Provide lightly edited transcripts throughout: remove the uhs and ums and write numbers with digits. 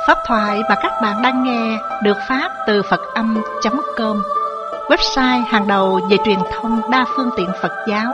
Pháp thoại mà các bạn đang nghe được phát từ Phật-âm.com, website hàng đầu về truyền thông đa phương tiện Phật giáo.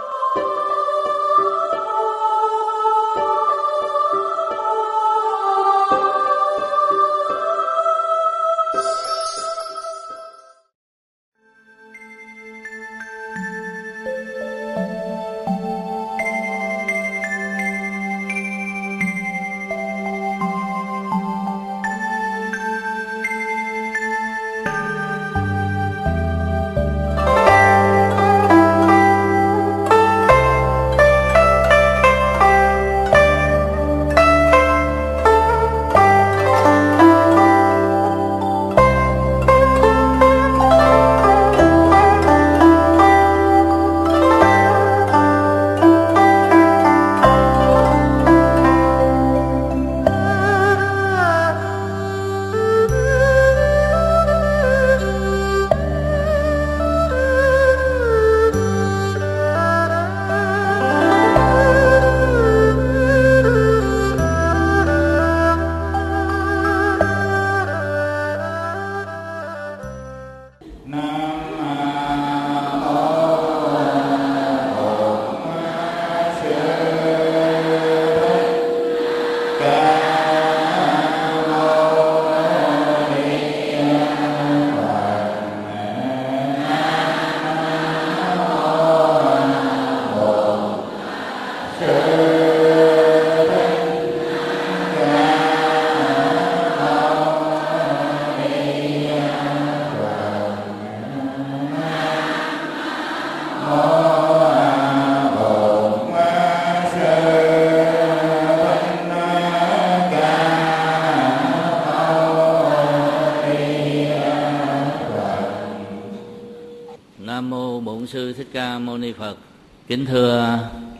Kính thưa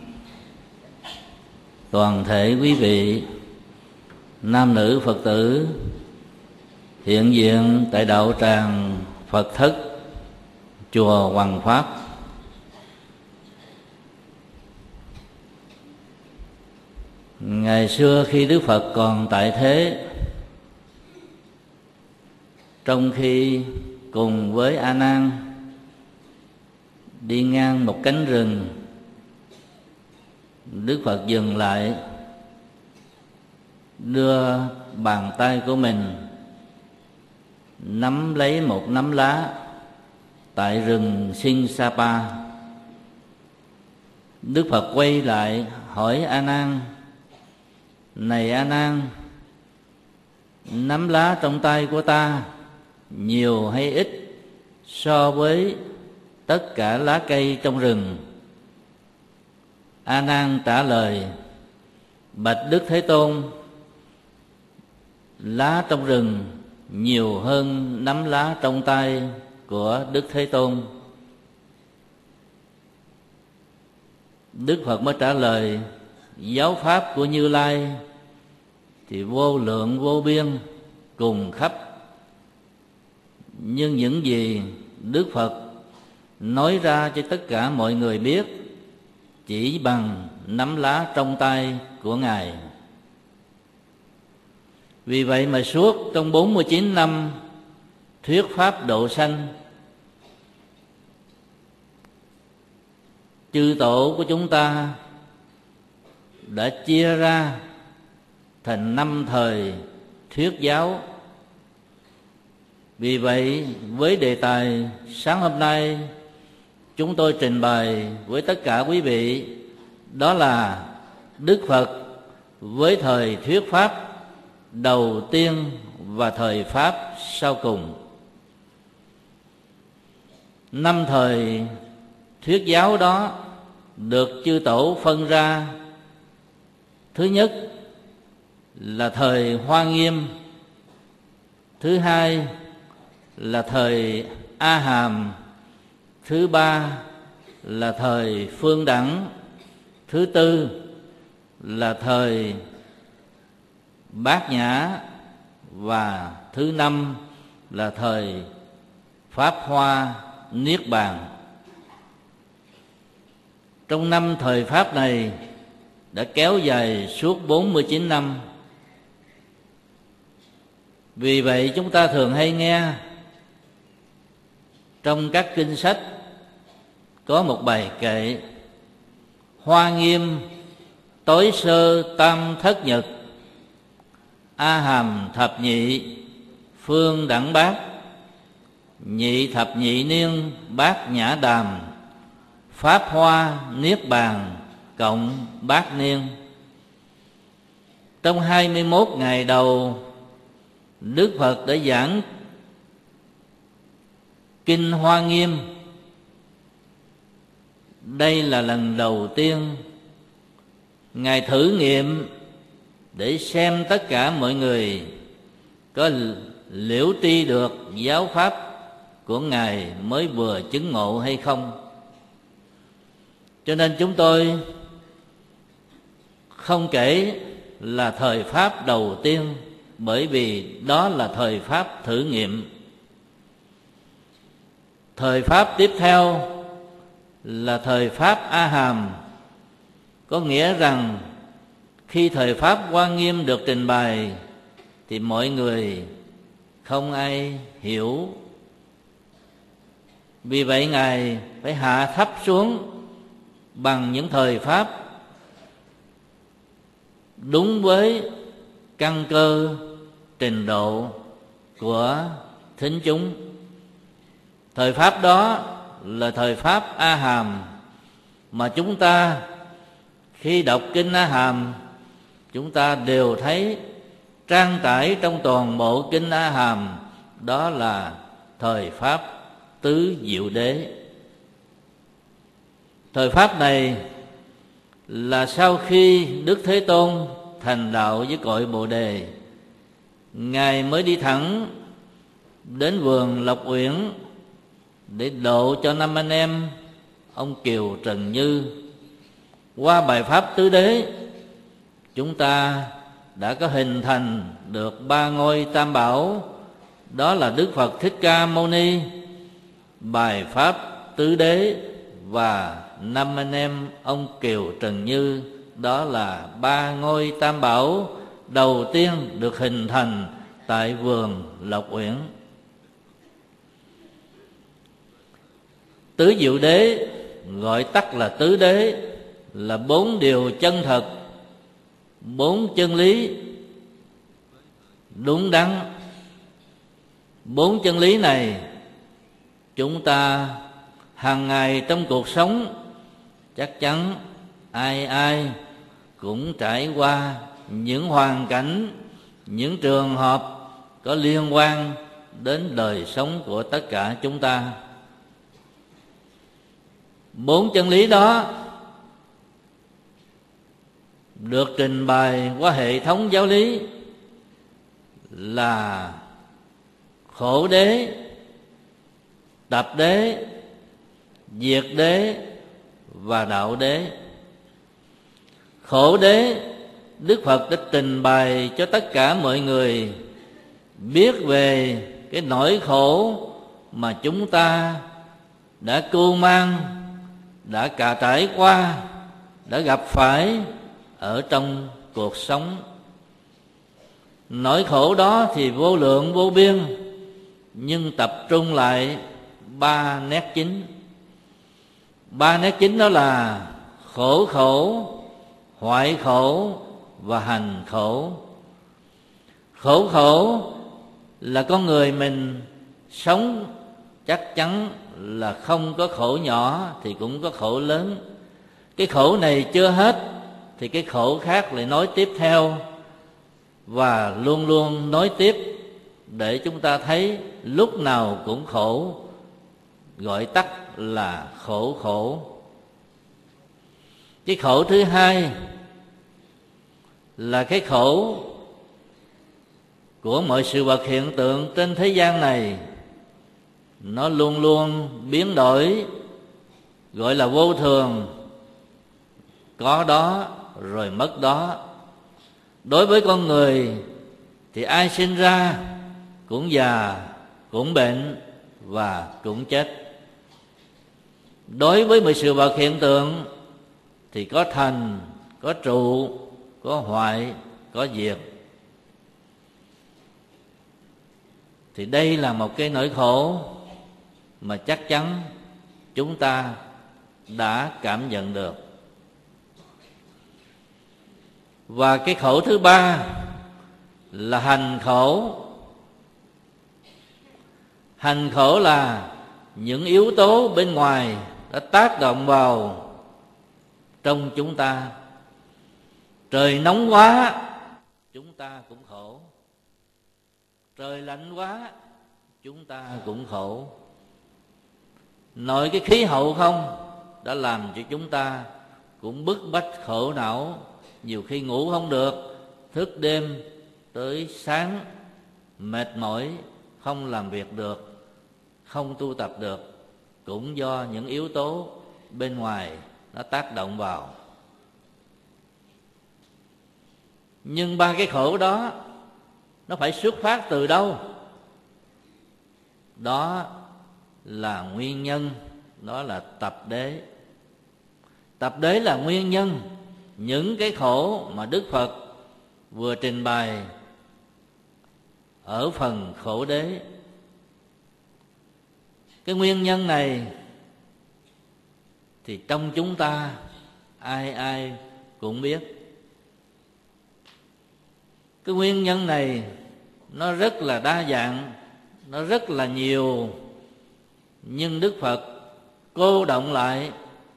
toàn thể quý vị nam nữ Phật tử hiện diện tại đạo tràng Phật thất chùa Hoằng Pháp. Ngày xưa khi Đức Phật còn tại thế, trong khi cùng với A Nan đi ngang một cánh rừng, Đức Phật dừng lại, đưa bàn tay của mình nắm lấy một nắm lá tại rừng Sinh Sapa. Đức Phật quay lại hỏi A Nan: "Này A Nan, nắm lá trong tay của ta nhiều hay ít so với tất cả lá cây trong rừng?" A Nan trả lời: "Bạch Đức Thế Tôn, lá trong rừng nhiều hơn nắm lá trong tay của Đức Thế Tôn." Đức Phật mới trả lời: "Giáo pháp của Như Lai thì vô lượng vô biên cùng khắp, nhưng những gì Đức Phật nói ra cho tất cả mọi người biết chỉ bằng nắm lá trong tay của Ngài. Vì vậy mà suốt trong 49 năm thuyết pháp độ sanh, chư tổ của chúng ta đã chia ra thành 5 thời thuyết giáo. Vì vậy với đề tài sáng hôm nay chúng tôi trình bày với tất cả quý vị, đó là Đức Phật với thời thuyết pháp đầu tiên và thời pháp sau cùng. 5 thời thuyết giáo đó được chư tổ phân ra. Thứ nhất là thời Hoa Nghiêm, thứ hai là thời A Hàm, thứ ba là thời Phương Đẳng, thứ tư là thời Bát Nhã, và thứ năm là thời Pháp Hoa Niết Bàn. Trong 5 thời Pháp này đã kéo dài suốt 49 năm. Vì vậy chúng ta thường hay nghe trong các kinh sách có một bài kệ: Hoa nghiêm tối sơ tam thất nhật, A hàm thập nhị phương đẳng bát, nhị thập nhị niên bát nhã đàm, pháp hoa niết bàn cộng bát niên. Trong 21 ngày đầu, Đức Phật đã giảng Kinh Hoa Nghiêm. Đây là lần đầu tiên Ngài thử nghiệm để xem tất cả mọi người có liễu tri được giáo pháp của Ngài mới vừa chứng ngộ hay không. Cho nên chúng tôi không kể là thời pháp đầu tiên, bởi vì đó là thời pháp thử nghiệm. Thời pháp tiếp theo là thời pháp A hàm, có nghĩa rằng khi thời pháp Hoa Nghiêm được trình bày thì mọi người không ai hiểu. Vì vậy Ngài phải hạ thấp xuống bằng những thời pháp đúng với căn cơ trình độ của thính chúng. Thời pháp đó là thời pháp A hàm, mà chúng ta khi đọc kinh A hàm, chúng ta đều thấy trang trải trong toàn bộ kinh A hàm, đó là thời pháp tứ diệu đế. Thời pháp này là sau khi Đức Thế Tôn thành đạo với cội Bồ Đề, Ngài mới đi thẳng đến vườn Lộc Uyển để độ cho 5 anh em ông Kiều Trần Như. Qua bài pháp tứ đế, chúng ta đã có hình thành được 3 ngôi tam bảo, đó là Đức Phật Thích Ca Mâu Ni, bài pháp tứ đế, và 5 anh em ông Kiều Trần Như. Đó là 3 ngôi tam bảo đầu tiên được hình thành tại vườn Lộc Uyển. Tứ diệu đế, gọi tắt là tứ đế, là 4 điều chân thật, 4 chân lý đúng đắn. 4 chân lý này chúng ta hàng ngày trong cuộc sống chắc chắn ai ai cũng trải qua những hoàn cảnh, những trường hợp có liên quan đến đời sống của tất cả chúng ta. 4 chân lý đó được trình bày qua hệ thống giáo lý là khổ đế, tập đế, diệt đế và đạo đế. Khổ đế, Đức Phật đã trình bày cho tất cả mọi người biết về cái nỗi khổ mà chúng ta đã cưu mang, đã cả trải qua, đã gặp phải ở trong cuộc sống. Nỗi khổ đó thì vô lượng vô biên, nhưng tập trung lại 3 nét chính. 3 nét chính đó là khổ khổ, hoại khổ và hành khổ. Khổ khổ là con người mình sống chắc chắn là không có khổ nhỏ thì cũng có khổ lớn. Cái khổ này chưa hết thì cái khổ khác lại nói tiếp theo, và luôn luôn nói tiếp, để chúng ta thấy lúc nào cũng khổ, gọi tắt là khổ khổ. Cái khổ thứ hai là cái khổ của mọi sự vật hiện tượng trên thế gian này. Nó luôn luôn biến đổi, gọi là vô thường, có đó rồi mất đó. Đối với con người thì ai sinh ra cũng già, cũng bệnh và cũng chết. Đối với mọi sự vật hiện tượng thì có thành, có trụ, có hoại, có diệt. thì đây là một cái nỗi khổ mà chắc chắn chúng ta đã cảm nhận được. Và cái khổ thứ ba là hành khổ. Hành khổ là những yếu tố bên ngoài đã tác động vào trong chúng ta. Trời nóng quá chúng ta cũng khổ, trời lạnh quá chúng ta cũng khổ. Nội cái khí hậu không đã làm cho chúng ta cũng bức bách khổ não. Nhiều khi ngủ không được, thức đêm tới sáng, mệt mỏi, không làm việc được, không tu tập được, cũng do những yếu tố bên ngoài nó tác động vào. Nhưng ba cái khổ đó nó phải xuất phát từ đâu? Đó là nguyên nhân, đó là tập đế. Tập đế là nguyên nhân những cái khổ mà Đức Phật vừa trình bày ở phần khổ đế. Cái nguyên nhân này thì trong chúng ta ai ai cũng biết. Cái nguyên nhân này nó rất là đa dạng, nó rất là nhiều, nhưng Đức Phật cô động lại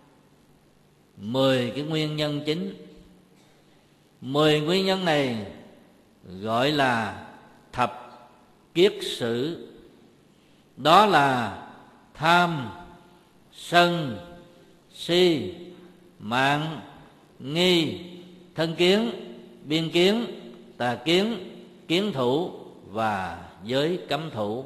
10 cái nguyên nhân chính. 10 nguyên nhân này gọi là thập kiết sử. Đó là tham, sân, si, mạng, nghi, thân kiến, biên kiến, tà kiến, kiến thủ và giới cấm thủ.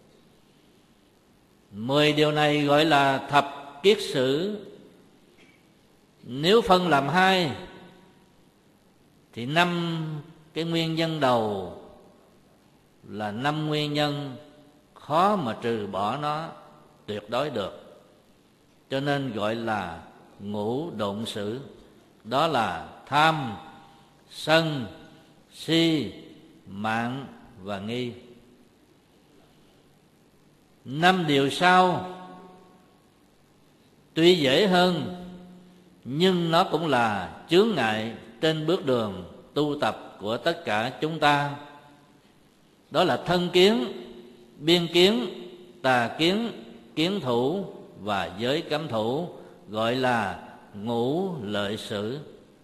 10 điều này gọi là thập kiết sử. Nếu phân làm hai thì 5 cái nguyên nhân đầu là 5 nguyên nhân khó mà trừ bỏ nó tuyệt đối được, cho nên gọi là ngũ độn sử. Đó là tham, sân, si, mạng và nghi. 5 điều sau tuy dễ hơn, nhưng nó cũng là chướng ngại trên bước đường tu tập của tất cả chúng ta. Đó là thân kiến, biên kiến, tà kiến, kiến thủ và giới cấm thủ, gọi là ngũ lợi sử.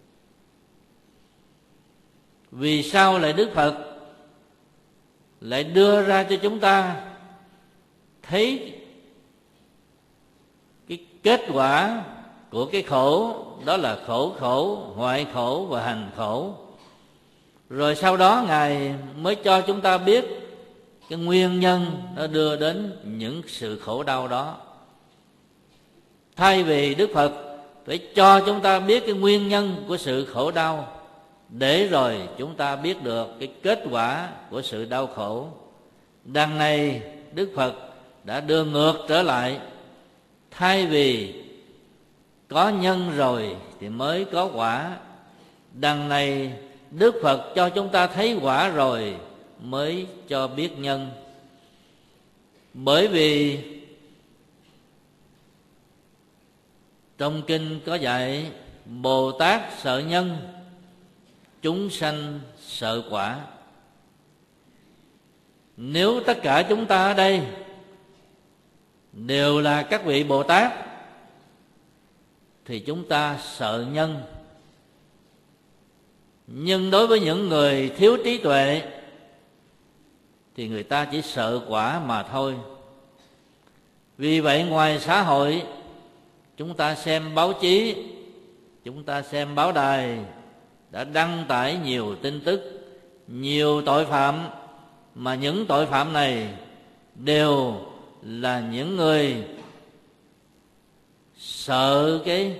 Vì sao lại Đức Phật lại đưa ra cho chúng ta thấy cái kết quả của cái khổ? Đó là khổ, hoại khổ và hành khổ. Rồi sau đó Ngài mới cho chúng ta biết cái nguyên nhân nó đưa đến những sự khổ đau đó. Thay vì Đức Phật phải cho chúng ta biết cái nguyên nhân của sự khổ đau, để rồi chúng ta biết được cái kết quả của sự đau khổ, đằng này Đức Phật đã đưa ngược trở lại. Thay vì có nhân rồi thì mới có quả, đằng này Đức Phật cho chúng ta thấy quả rồi mới cho biết nhân. Bởi vì trong kinh có dạy Bồ Tát sợ nhân, chúng sanh sợ quả. Nếu tất cả chúng ta ở đây đều là các vị Bồ Tát thì chúng ta sợ nhân. Nhưng đối với những người thiếu trí tuệ thì người ta chỉ sợ quả mà thôi. Vì vậy ngoài xã hội, chúng ta xem báo chí, chúng ta xem báo đài đã đăng tải nhiều tin tức, nhiều tội phạm, mà những tội phạm này đều là những người sợ cái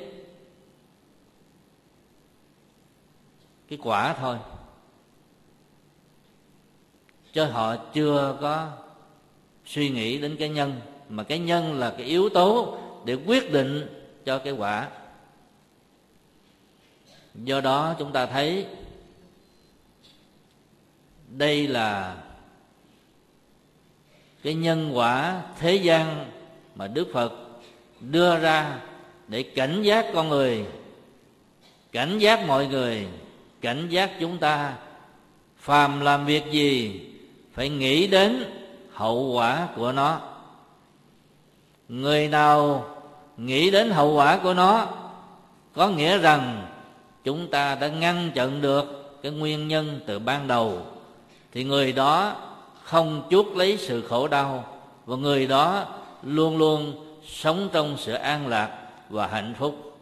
quả thôi, chứ họ chưa có suy nghĩ đến cái nhân, mà cái nhân là cái yếu tố để quyết định cho cái quả. Do đó chúng ta thấy đây là cái nhân quả thế gian mà Đức Phật đưa ra để cảnh giác con người, cảnh giác mọi người, cảnh giác chúng ta. Phàm làm việc gì phải nghĩ đến hậu quả của nó. Người nào nghĩ đến hậu quả của nó có nghĩa rằng chúng ta đã ngăn chặn được cái nguyên nhân từ ban đầu, thì người đó không chuốc lấy sự khổ đau, và người đó luôn luôn sống trong sự an lạc và hạnh phúc.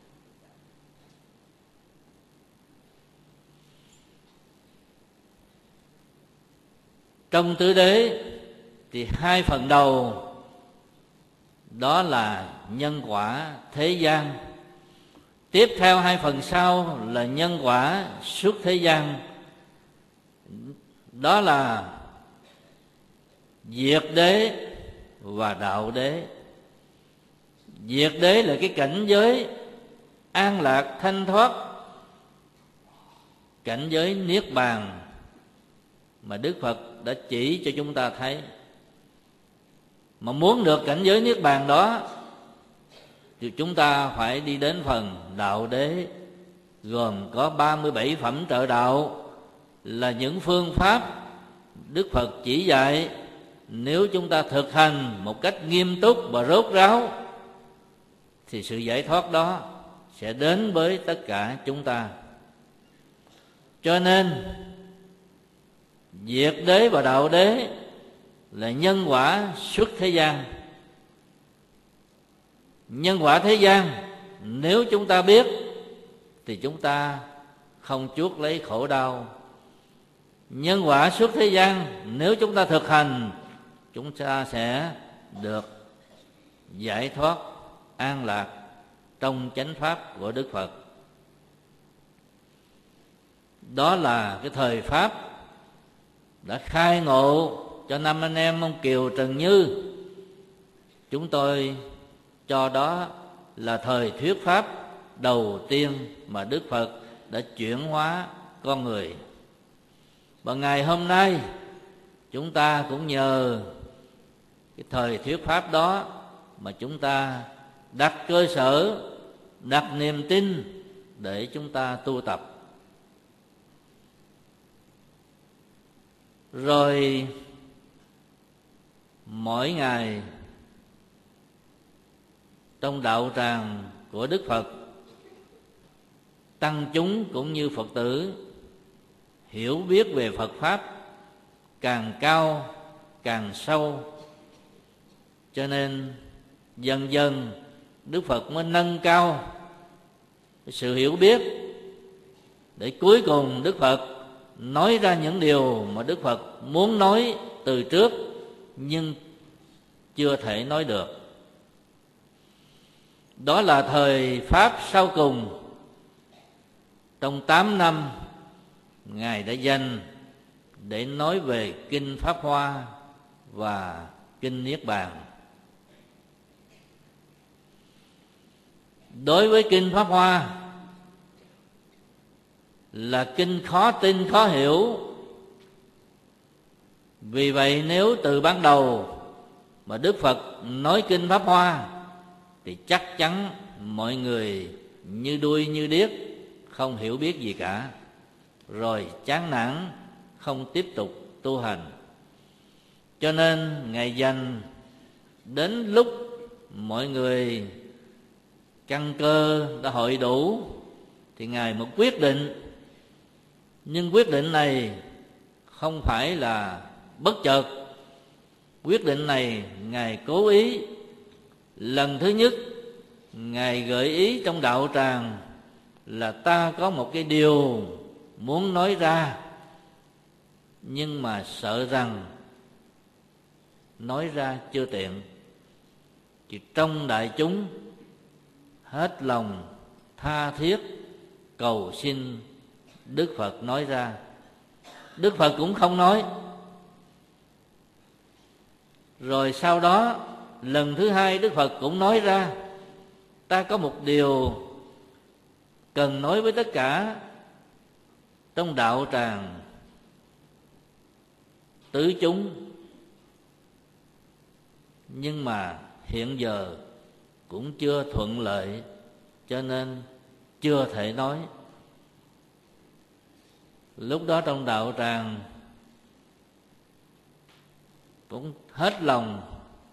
Trong tứ đế thì hai phần đầu đó là nhân quả thế gian, tiếp theo hai phần sau là nhân quả xuất thế gian, đó là diệt đế và đạo đế. Diệt đế là cái cảnh giới an lạc thanh thoát, cảnh giới niết bàn mà Đức Phật đã chỉ cho chúng ta thấy. Mà muốn được cảnh giới niết bàn đó thì chúng ta phải đi đến phần đạo đế, gồm có 37 phẩm trợ đạo, là những phương pháp Đức Phật chỉ dạy. Nếu chúng ta thực hành một cách nghiêm túc và rốt ráo thì sự giải thoát đó sẽ đến với tất cả chúng ta. Cho nên diệt đế và đạo đế là nhân quả xuất thế gian. Nhân quả thế gian nếu chúng ta biết thì chúng ta không chuốc lấy khổ đau. Nhân quả xuất thế gian nếu chúng ta thực hành, chúng ta sẽ được giải thoát an lạc trong chánh pháp của Đức Phật. Đó là cái thời pháp đã khai ngộ cho năm anh em ông Kiều Trần Như. Chúng tôi cho đó là thời thuyết pháp đầu tiên mà Đức Phật đã chuyển hóa con người. Và ngày hôm nay chúng ta cũng nhờ cái thời thuyết pháp đó mà chúng ta đặt cơ sở, đặt niềm tin để chúng ta tu tập. Rồi mỗi ngày trong đạo tràng của Đức Phật, tăng chúng cũng như Phật tử hiểu biết về Phật Pháp càng cao càng sâu. Cho nên dần dần Đức Phật mới nâng cao sự hiểu biết, để cuối cùng Đức Phật nói ra những điều mà Đức Phật muốn nói từ trước nhưng chưa thể nói được. Đó là thời pháp sau cùng. Trong 8 năm Ngài đã dành để nói về Kinh Pháp Hoa và Kinh Niết Bàn. Đối với Kinh Pháp Hoa là kinh khó tin, khó hiểu. Vì vậy nếu từ ban đầu mà Đức Phật nói Kinh Pháp Hoa thì chắc chắn mọi người như đuôi như điếc, không hiểu biết gì cả, rồi chán nản không tiếp tục tu hành. Cho nên Ngài dành đến lúc mọi người căn cơ đã hội đủ thì Ngài mới quyết định. Nhưng quyết định này không phải là bất chợt. Quyết định này Ngài cố ý. Lần thứ nhất Ngài gợi ý trong đạo tràng là ta có một cái điều muốn nói ra, nhưng mà sợ rằng nói ra chưa tiện, thì trong đại chúng hết lòng tha thiết cầu xin Đức Phật nói ra. Đức Phật cũng không nói. Rồi sau đó lần thứ hai Đức Phật cũng nói ra, ta có một điều cần nói với tất cả trong đạo tràng tứ chúng. nhưng mà hiện giờ cũng chưa thuận lợi, cho nên chưa thể nói. Lúc đó trong đạo tràng cũng hết lòng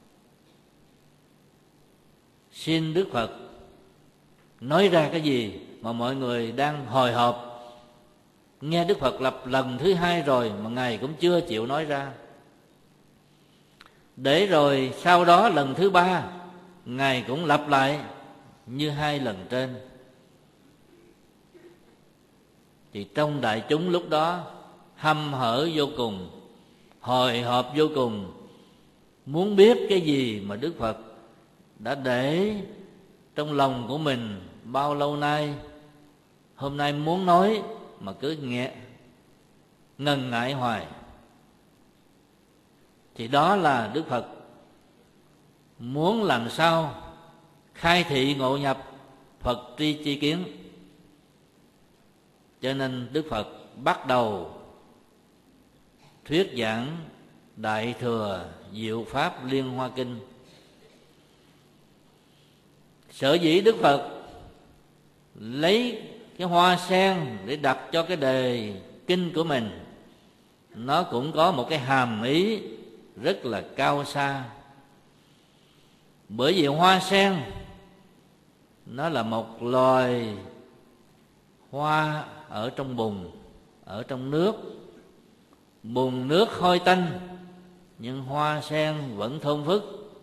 xin Đức Phật nói ra cái gì mà mọi người đang hồi hộp. Nghe Đức Phật lập lần thứ hai rồi mà Ngài cũng chưa chịu nói ra. Để rồi sau đó lần thứ ba Ngài cũng lặp lại như hai lần trên. Thì trong đại chúng lúc đó hăm hở vô cùng, hồi hộp vô cùng, muốn biết cái gì mà Đức Phật đã để trong lòng của mình bao lâu nay. Hôm nay muốn nói mà cứ nghe ngần ngại hoài. Thì đó là Đức Phật muốn làm sao khai thị ngộ nhập Phật tri chi kiến. Cho nên Đức Phật bắt đầu thuyết giảng Đại Thừa Diệu Pháp Liên Hoa Kinh. Sở dĩ Đức Phật lấy cái hoa sen để đặt cho cái đề kinh của mình, nó cũng có một cái hàm ý rất là cao xa. Bởi vì hoa sen nó là một loài hoa ở trong bùn, ở trong nước. Bùn nước hôi tanh, nhưng hoa sen vẫn thơm phức.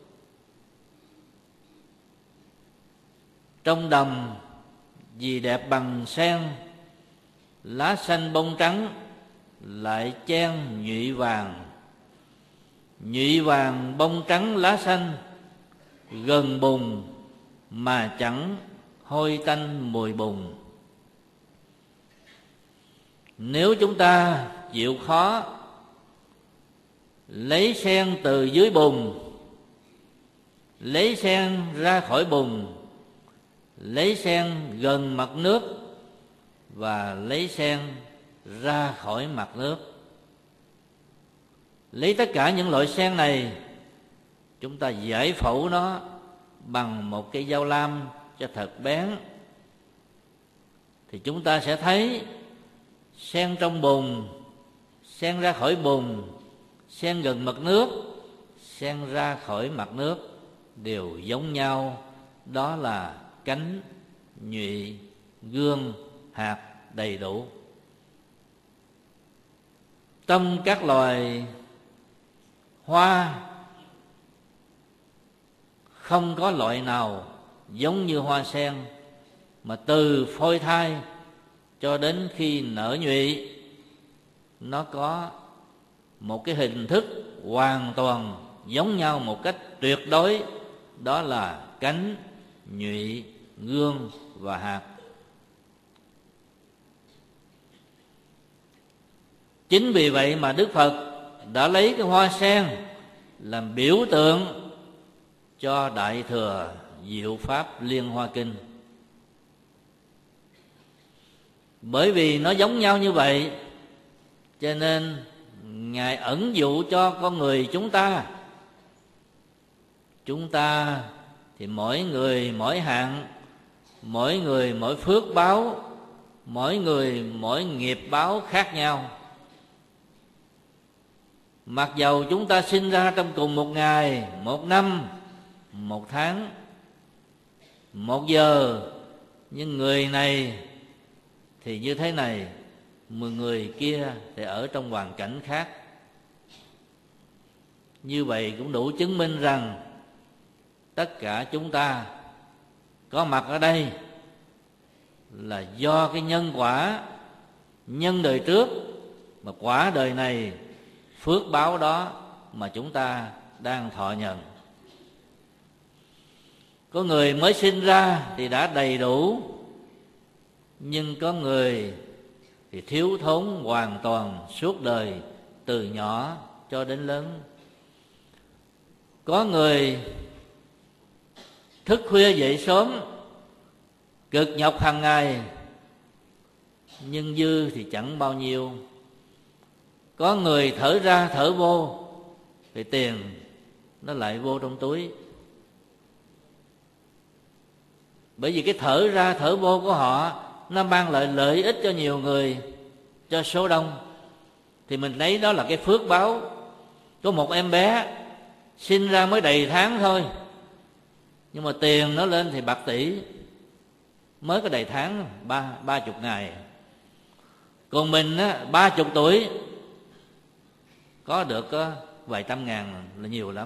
Trong đầm vì đẹp bằng sen, lá xanh bông trắng lại chen nhụy vàng. Nhụy vàng bông trắng lá xanh, gần bùn mà chẳng hôi tanh mùi bùn. Nếu chúng ta chịu khó lấy sen từ dưới bùn, lấy sen ra khỏi bùn, lấy sen gần mặt nước và lấy sen ra khỏi mặt nước, lấy tất cả những loại sen này, chúng ta giải phẫu nó bằng một cây dao lam cho thật bén, thì chúng ta sẽ thấy sen trong bùn, sen ra khỏi bùn, sen gần mặt nước, sen ra khỏi mặt nước đều giống nhau. Đó là cánh, nhụy, gương, hạt đầy đủ. Trong các loài hoa không có loại nào giống như hoa sen, mà từ phôi thai cho đến khi nở nhụy, nó có một cái hình thức hoàn toàn giống nhau một cách tuyệt đối. Đó là cánh, nhụy, gương và hạt. Chính vì vậy mà Đức Phật đã lấy cái hoa sen làm biểu tượng cho Đại Thừa Diệu Pháp Liên Hoa Kinh. Bởi vì nó giống nhau như vậy, cho nên Ngài ẩn dụ cho con người chúng ta. Chúng ta thì mỗi người mỗi hạng, mỗi người mỗi phước báo, mỗi người mỗi nghiệp báo khác nhau. Mặc dầu chúng ta sinh ra trong cùng một ngày, một năm, một tháng, một giờ, nhưng người này thì như thế này, người kia thì ở trong hoàn cảnh khác. Như vậy cũng đủ chứng minh rằng tất cả chúng ta có mặt ở đây là do cái nhân quả, nhân đời trước, mà quả đời này phước báo đó mà chúng ta đang thọ nhận. Có người mới sinh ra thì đã đầy đủ, nhưng có người thì thiếu thốn hoàn toàn suốt đời, từ nhỏ cho đến lớn. Có người thức khuya dậy sớm, cực nhọc hàng ngày, nhưng dư thì chẳng bao nhiêu. Có người thở ra thở vô thì tiền nó lại vô trong túi. Bởi vì cái thở ra thở vô của họ nó mang lại lợi ích cho nhiều người, cho số đông, thì mình lấy đó là cái phước báo. Có một em bé sinh ra mới đầy tháng thôi, nhưng mà tiền nó lên thì bạc tỷ, mới có đầy tháng 30 ngày. Còn mình á, 30 tuổi có được vài trăm ngàn là nhiều lắm.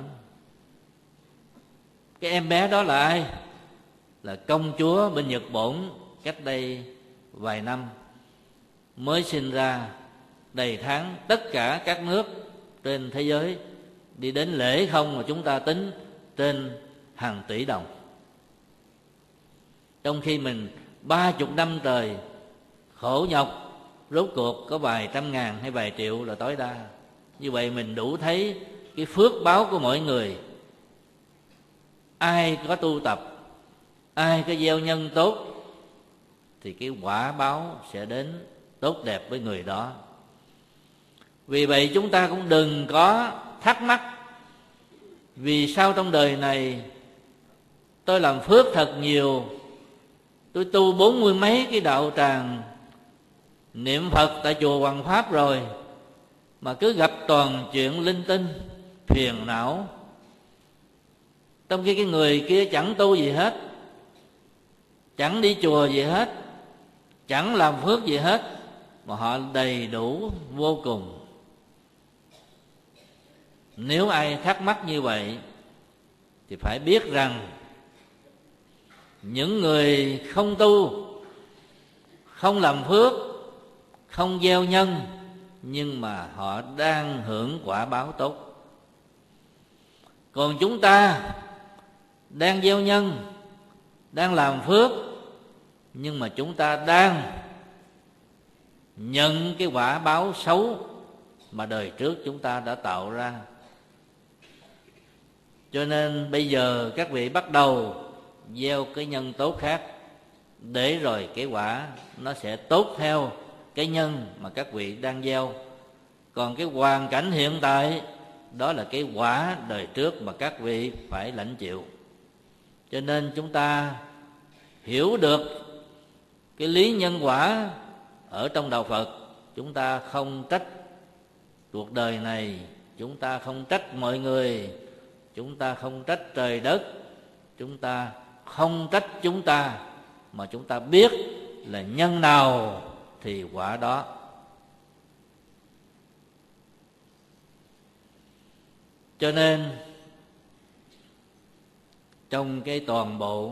Cái em bé đó là ai? Là công chúa bên Nhật Bổn cách đây vài năm, mới sinh ra đầy tháng. Tất cả các nước trên thế giới đi đến lễ không mà chúng ta tính trên hàng tỷ đồng. Trong khi mình 30 năm trời khổ nhọc, rốt cuộc có vài trăm ngàn hay vài triệu là tối đa. Như vậy mình đủ thấy cái phước báo của mỗi người. Ai có tu tập, ai có gieo nhân tốt thì cái quả báo sẽ đến tốt đẹp với người đó. Vì vậy chúng ta cũng đừng có thắc mắc vì sao trong đời này tôi làm phước thật nhiều, tôi tu 40 mấy cái đạo tràng, niệm Phật tại chùa Hoằng Pháp rồi, mà cứ gặp toàn chuyện linh tinh, phiền não. Trong khi cái người kia chẳng tu gì hết, chẳng đi chùa gì hết, chẳng làm phước gì hết, mà họ đầy đủ vô cùng. Nếu ai thắc mắc như vậy thì phải biết rằng những người không tu, không làm phước, không gieo nhân, nhưng mà họ đang hưởng quả báo tốt. Còn chúng ta đang gieo nhân, đang làm phước, nhưng mà chúng ta đang nhận cái quả báo xấu mà đời trước chúng ta đã tạo ra. Cho nên bây giờ các vị bắt đầu gieo cái nhân tốt khác, để rồi cái quả nó sẽ tốt theo cái nhân mà các vị đang gieo. Còn cái hoàn cảnh hiện tại đó là cái quả đời trước mà các vị phải lãnh chịu. Cho nên chúng ta hiểu được cái lý nhân quả ở trong đạo Phật. Chúng ta không trách cuộc đời này, chúng ta không trách mọi người, chúng ta không trách trời đất, chúng ta không trách chúng ta, mà chúng ta biết là nhân nào thì quả đó. Cho nên trong cái toàn bộ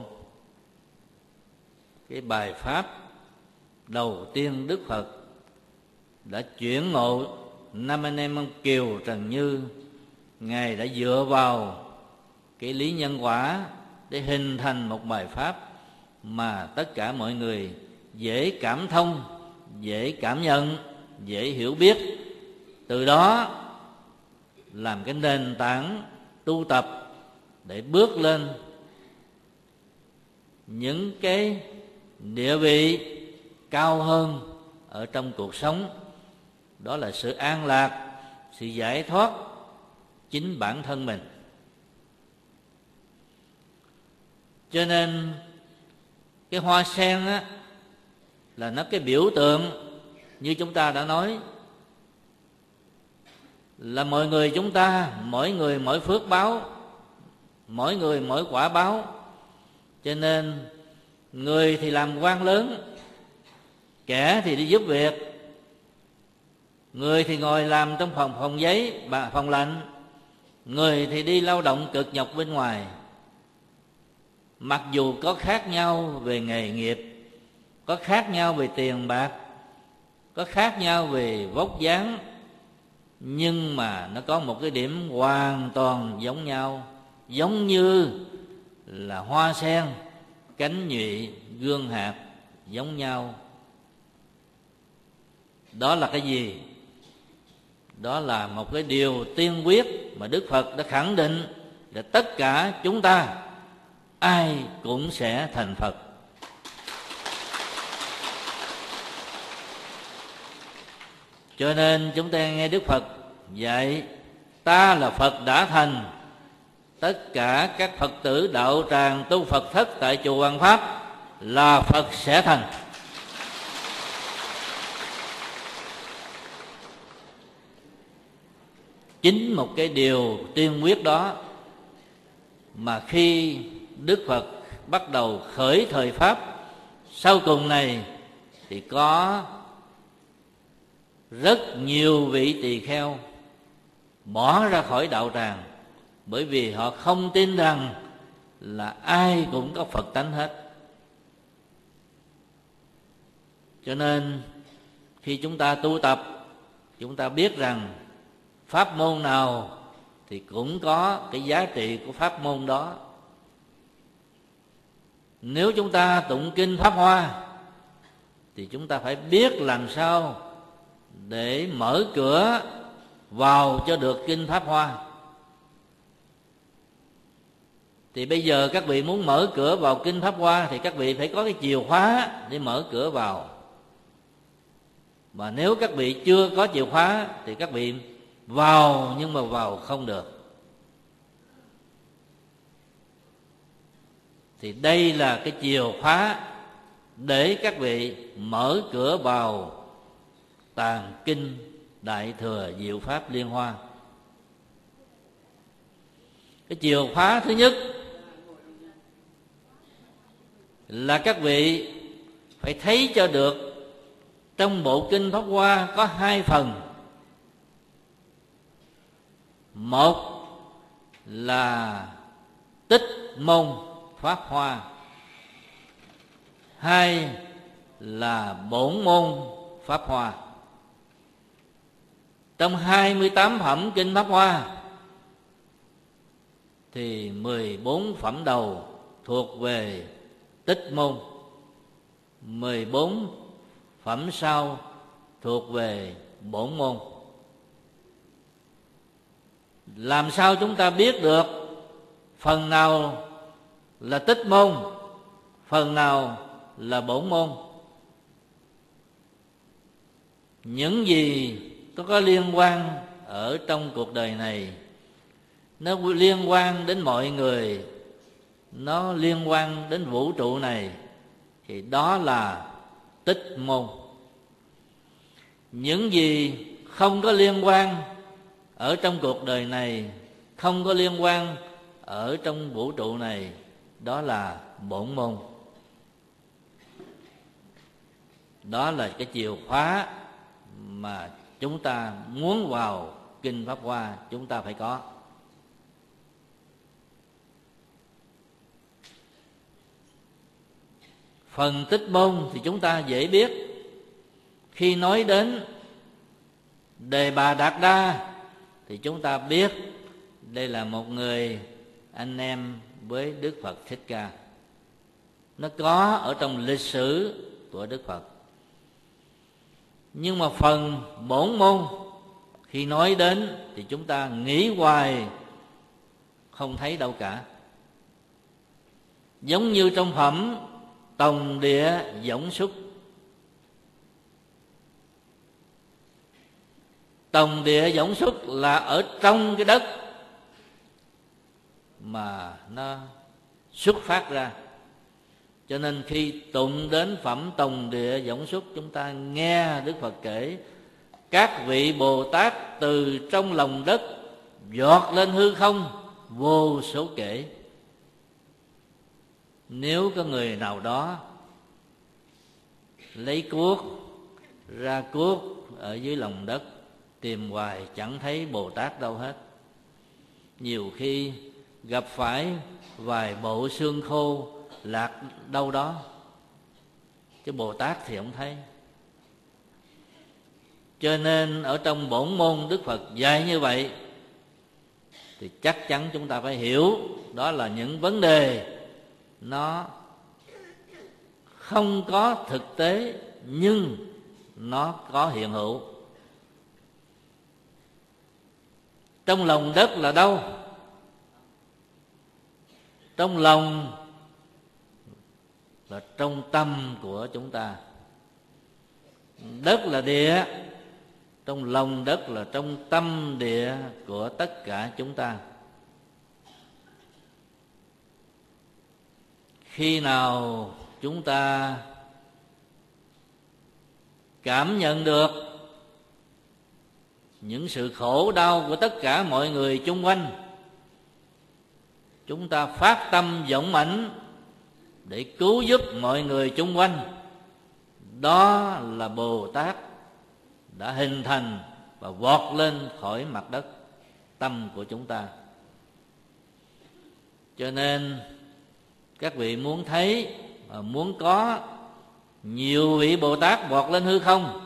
cái bài pháp đầu tiên, Đức Phật đã chuyển ngộ năm anh em ông Kiều Trần Như. Ngài đã dựa vào cái lý nhân quả để hình thành một bài pháp mà tất cả mọi người dễ cảm thông, dễ cảm nhận, dễ hiểu biết. Từ đó làm cái nền tảng tu tập để bước lên những cái địa vị cao hơn ở trong cuộc sống. Đó là sự an lạc, sự giải thoát chính bản thân mình. Cho nên cái hoa sen á, là nó cái biểu tượng như chúng ta đã nói, là mọi người chúng ta, mỗi người mỗi phước báo, mỗi người mỗi quả báo. Cho nên người thì làm quan lớn, kẻ thì đi giúp việc, người thì ngồi làm trong phòng giấy, phòng lạnh, người thì đi lao động cực nhọc bên ngoài. Mặc dù có khác nhau về nghề nghiệp, có khác nhau về tiền bạc, có khác nhau về vóc dáng, nhưng mà nó có một cái điểm hoàn toàn giống nhau. Giống như là hoa sen, cánh nhụy, gương hạt giống nhau. Đó là cái gì? Đó là một cái điều tiên quyết mà Đức Phật đã khẳng định là tất cả chúng ta ai cũng sẽ thành Phật. Cho nên chúng ta nghe Đức Phật dạy ta là Phật đã thành, tất cả các Phật tử đạo tràng tu Phật thất tại chùa Hoàng Pháp là Phật sẽ thành. Chính một cái điều tiên quyết đó mà khi Đức Phật bắt đầu khởi thời Pháp sau cùng này thì có rất nhiều vị tỳ kheo bỏ ra khỏi đạo tràng, bởi vì họ không tin rằng là ai cũng có Phật tánh hết. Cho nên khi chúng ta tu tập, chúng ta biết rằng pháp môn nào thì cũng có cái giá trị của pháp môn đó. Nếu chúng ta tụng kinh Pháp Hoa thì chúng ta phải biết làm sao để mở cửa vào cho được kinh Pháp Hoa. Thì bây giờ các vị muốn mở cửa vào kinh Pháp Hoa thì các vị phải có cái chìa khóa để mở cửa vào. Mà nếu các vị chưa có chìa khóa thì các vị vào nhưng mà vào không được. Thì đây là cái chìa khóa để các vị mở cửa vào tàng kinh Đại Thừa Diệu Pháp Liên Hoa. Cái chìa khóa thứ nhất là các vị phải thấy cho được trong bộ kinh Pháp Hoa có hai phần. Một là tích môn Pháp Hoa, hai là bổn môn Pháp Hoa. Trong 28 phẩm kinh Pháp Hoa thì 14 phẩm đầu thuộc về tích môn, 14 phẩm sau thuộc về bổn môn. Làm sao chúng ta biết được phần nào là tích môn, phần nào là bổn môn? Những gì có liên quan ở trong cuộc đời này, nó liên quan đến mọi người, nó liên quan đến vũ trụ này, thì đó là tích môn. Những gì không có liên quan ở trong cuộc đời này, không có liên quan ở trong vũ trụ này, đó là bổn môn. Đó là cái chìa khóa mà chúng ta muốn vào kinh Pháp Hoa chúng ta phải có. Phần tích môn thì chúng ta dễ biết. Khi nói đến Đề Bà Đạt Đa thì chúng ta biết đây là một người anh em với Đức Phật Thích Ca. Nó có ở trong lịch sử của Đức Phật. Nhưng mà phần bổn môn khi nói đến thì chúng ta nghĩ hoài không thấy đâu cả. Giống như trong phẩm Tòng Địa Võng Xúc. Tòng Địa Võng Xúc là ở trong cái đất mà nó xuất phát ra. Cho nên khi tụng đến phẩm Tòng Địa Võng Xúc, chúng ta nghe Đức Phật kể các vị Bồ Tát từ trong lòng đất giọt lên hư không vô số kể. Nếu có người nào đó lấy cuốc ra cuốc ở dưới lòng đất, tìm hoài chẳng thấy Bồ Tát đâu hết. Nhiều khi gặp phải vài bộ xương khô lạc đâu đó, chứ Bồ Tát thì không thấy. Cho nên ở trong bổn môn Đức Phật dạy như vậy thì chắc chắn chúng ta phải hiểu đó là những vấn đề nó không có thực tế nhưng nó có hiện hữu. Trong lòng đất là đâu? Trong lòng là trong tâm của chúng ta. Đất là địa, trong lòng đất là trong tâm địa của tất cả chúng ta. Khi nào chúng ta cảm nhận được những sự khổ đau của tất cả mọi người chung quanh, chúng ta phát tâm dũng mãnh để cứu giúp mọi người chung quanh, đó là Bồ Tát đã hình thành và vọt lên khỏi mặt đất tâm của chúng ta. Cho nên các vị muốn thấy và muốn có nhiều vị Bồ Tát vọt lên hư không,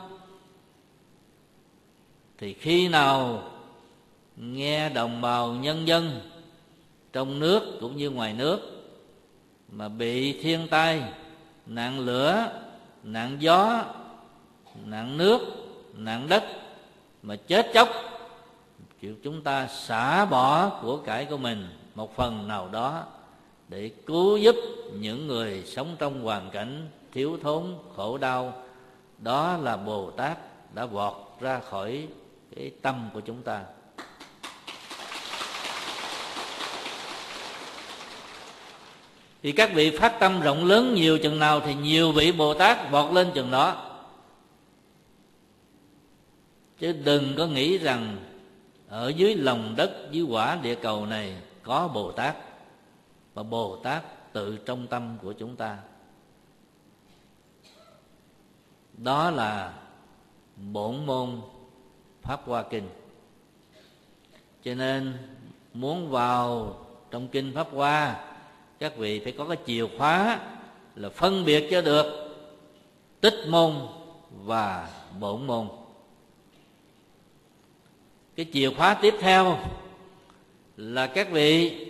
thì khi nào nghe đồng bào nhân dân trong nước cũng như ngoài nước mà bị thiên tai, nạn lửa, nạn gió, nạn nước, nạn đất mà chết chóc, chịu chúng ta xả bỏ của cải của mình một phần nào đó để cứu giúp những người sống trong hoàn cảnh thiếu thốn khổ đau, đó là Bồ Tát đã vọt ra khỏi cái tâm của chúng ta. Thì các vị phát tâm rộng lớn nhiều chừng nào thì nhiều vị Bồ Tát vọt lên chừng đó. Chứ đừng có nghĩ rằng ở dưới lòng đất, dưới quả địa cầu này có Bồ Tát, và Bồ Tát tự trong tâm của chúng ta. Đó là bổn môn Pháp Hoa Kinh. Cho nên muốn vào trong kinh Pháp Hoa, các vị phải có cái chìa khóa là phân biệt cho được tích môn và bổn môn. Cái chìa khóa tiếp theo là các vị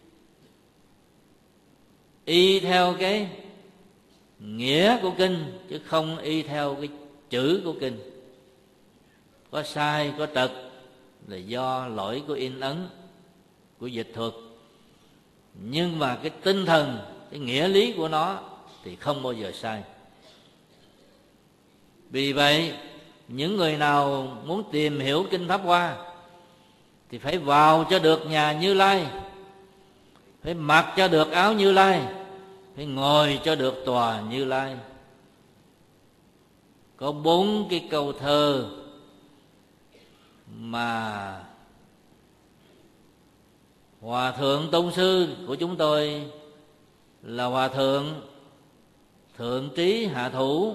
y theo cái nghĩa của kinh, chứ không y theo cái chữ của kinh. Có sai, có trật là do lỗi của in ấn, của dịch thuật. Nhưng mà cái tinh thần, cái nghĩa lý của nó thì không bao giờ sai. Vì vậy, những người nào muốn tìm hiểu kinh Pháp Hoa thì phải vào cho được nhà Như Lai, phải mặc cho được áo Như Lai, phải ngồi cho được tòa Như Lai. Có 4 cái câu thơ mà Hòa thượng tôn sư của chúng tôi là Hòa thượng Thượng Trí Hạ Thủ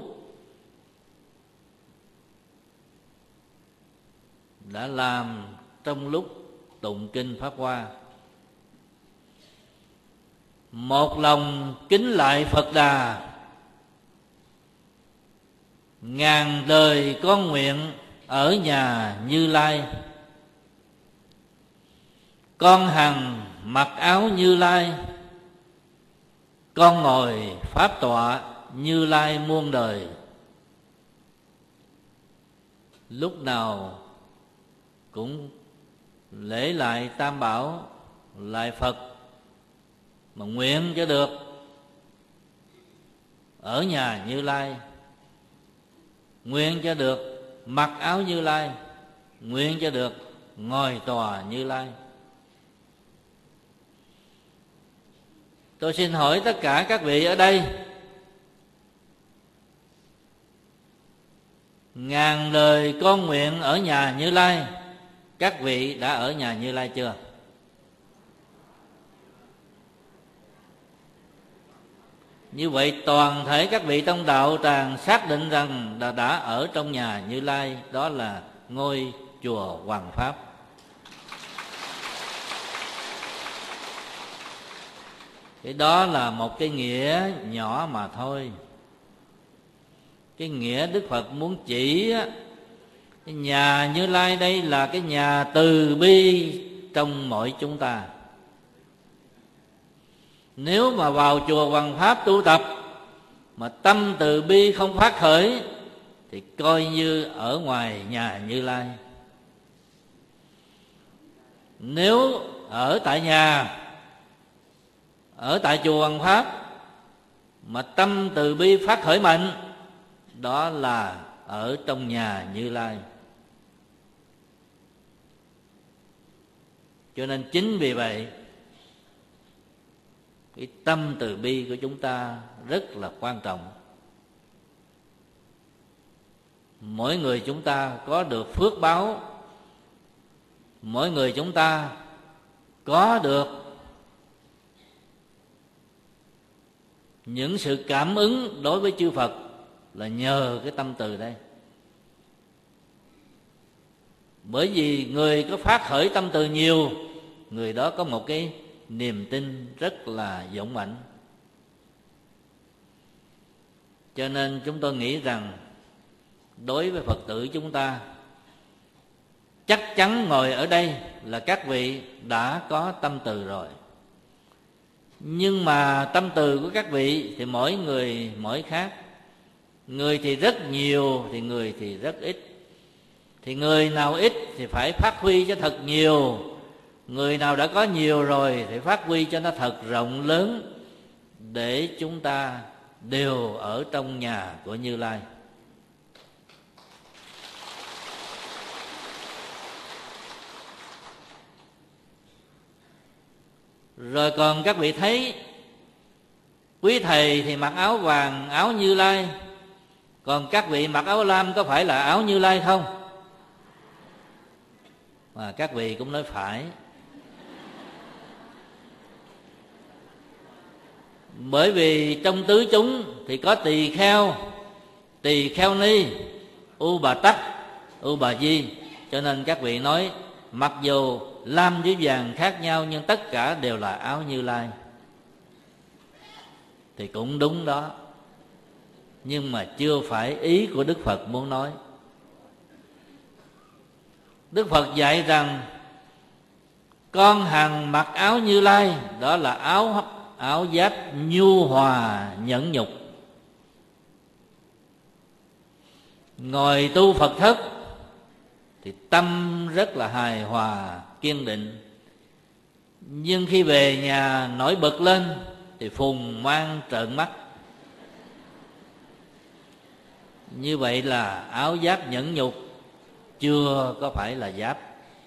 đã làm trong lúc tụng kinh Pháp Hoa. Một lòng kính lại Phật Đà, ngàn đời con nguyện ở nhà Như Lai. Con hằng mặc áo Như Lai, con ngồi pháp tọa Như Lai muôn đời. Lúc nào cũng lễ lại Tam Bảo, lại Phật, mà nguyện cho được ở nhà Như Lai, nguyện cho được mặc áo Như Lai, nguyện cho được ngồi tòa Như Lai. Tôi xin hỏi tất cả các vị ở đây, ngàn đời con nguyện ở nhà Như Lai, các vị đã ở nhà Như Lai chưa? Như vậy toàn thể các vị trong đạo tràng xác định rằng đã ở trong nhà Như Lai, đó là ngôi chùa Hoàng Pháp. Cái đó là một cái nghĩa nhỏ mà thôi. Cái nghĩa Đức Phật muốn chỉ cái nhà Như Lai đây là cái nhà từ bi trong mỗi chúng ta. Nếu mà vào chùa Hoàng Pháp tu tập mà tâm từ bi không phát khởi thì coi như ở ngoài nhà Như Lai. Nếu ở tại nhà, ở tại chùa Hoàng Pháp mà tâm từ bi phát khởi mạnh, đó là ở trong nhà Như Lai. Cho nên chính vì vậy cái tâm từ bi của chúng ta rất là quan trọng. Mỗi người chúng ta có được phước báo, mỗi người chúng ta có được những sự cảm ứng đối với chư Phật là nhờ cái tâm từ đây. Bởi vì người có phát khởi tâm từ nhiều, người đó có một cái niềm tin rất là dũng mãnh. Cho nên chúng tôi nghĩ rằng đối với Phật tử chúng ta, chắc chắn ngồi ở đây là các vị đã có tâm từ rồi. Nhưng mà tâm từ của các vị thì mỗi người mỗi khác. Người thì rất nhiều, thì người thì rất ít. Thì người nào ít thì phải phát huy cho thật nhiều, người nào đã có nhiều rồi thì phát huy cho nó thật rộng lớn, để chúng ta đều ở trong nhà của Như Lai. Rồi còn các vị thấy quý thầy thì mặc áo vàng, áo Như Lai, còn các vị mặc áo lam có phải là áo Như Lai không? Mà các vị cũng nói phải. Bởi vì trong tứ chúng thì có tỳ kheo ni, u bà tắc, u bà di. Cho nên các vị nói mặc dù lam với vàng khác nhau nhưng tất cả đều là áo Như Lai. Thì cũng đúng đó, nhưng mà chưa phải ý của Đức Phật muốn nói. Đức Phật dạy rằng con hằng mặc áo Như Lai, đó là áo giáp nhu hòa nhẫn nhục. Ngồi tu Phật thất thì tâm rất là hài hòa kiên định, nhưng khi về nhà nổi bật lên thì phùng mang trợn mắt. Như vậy là áo giáp nhẫn nhục, chưa có phải là giáp.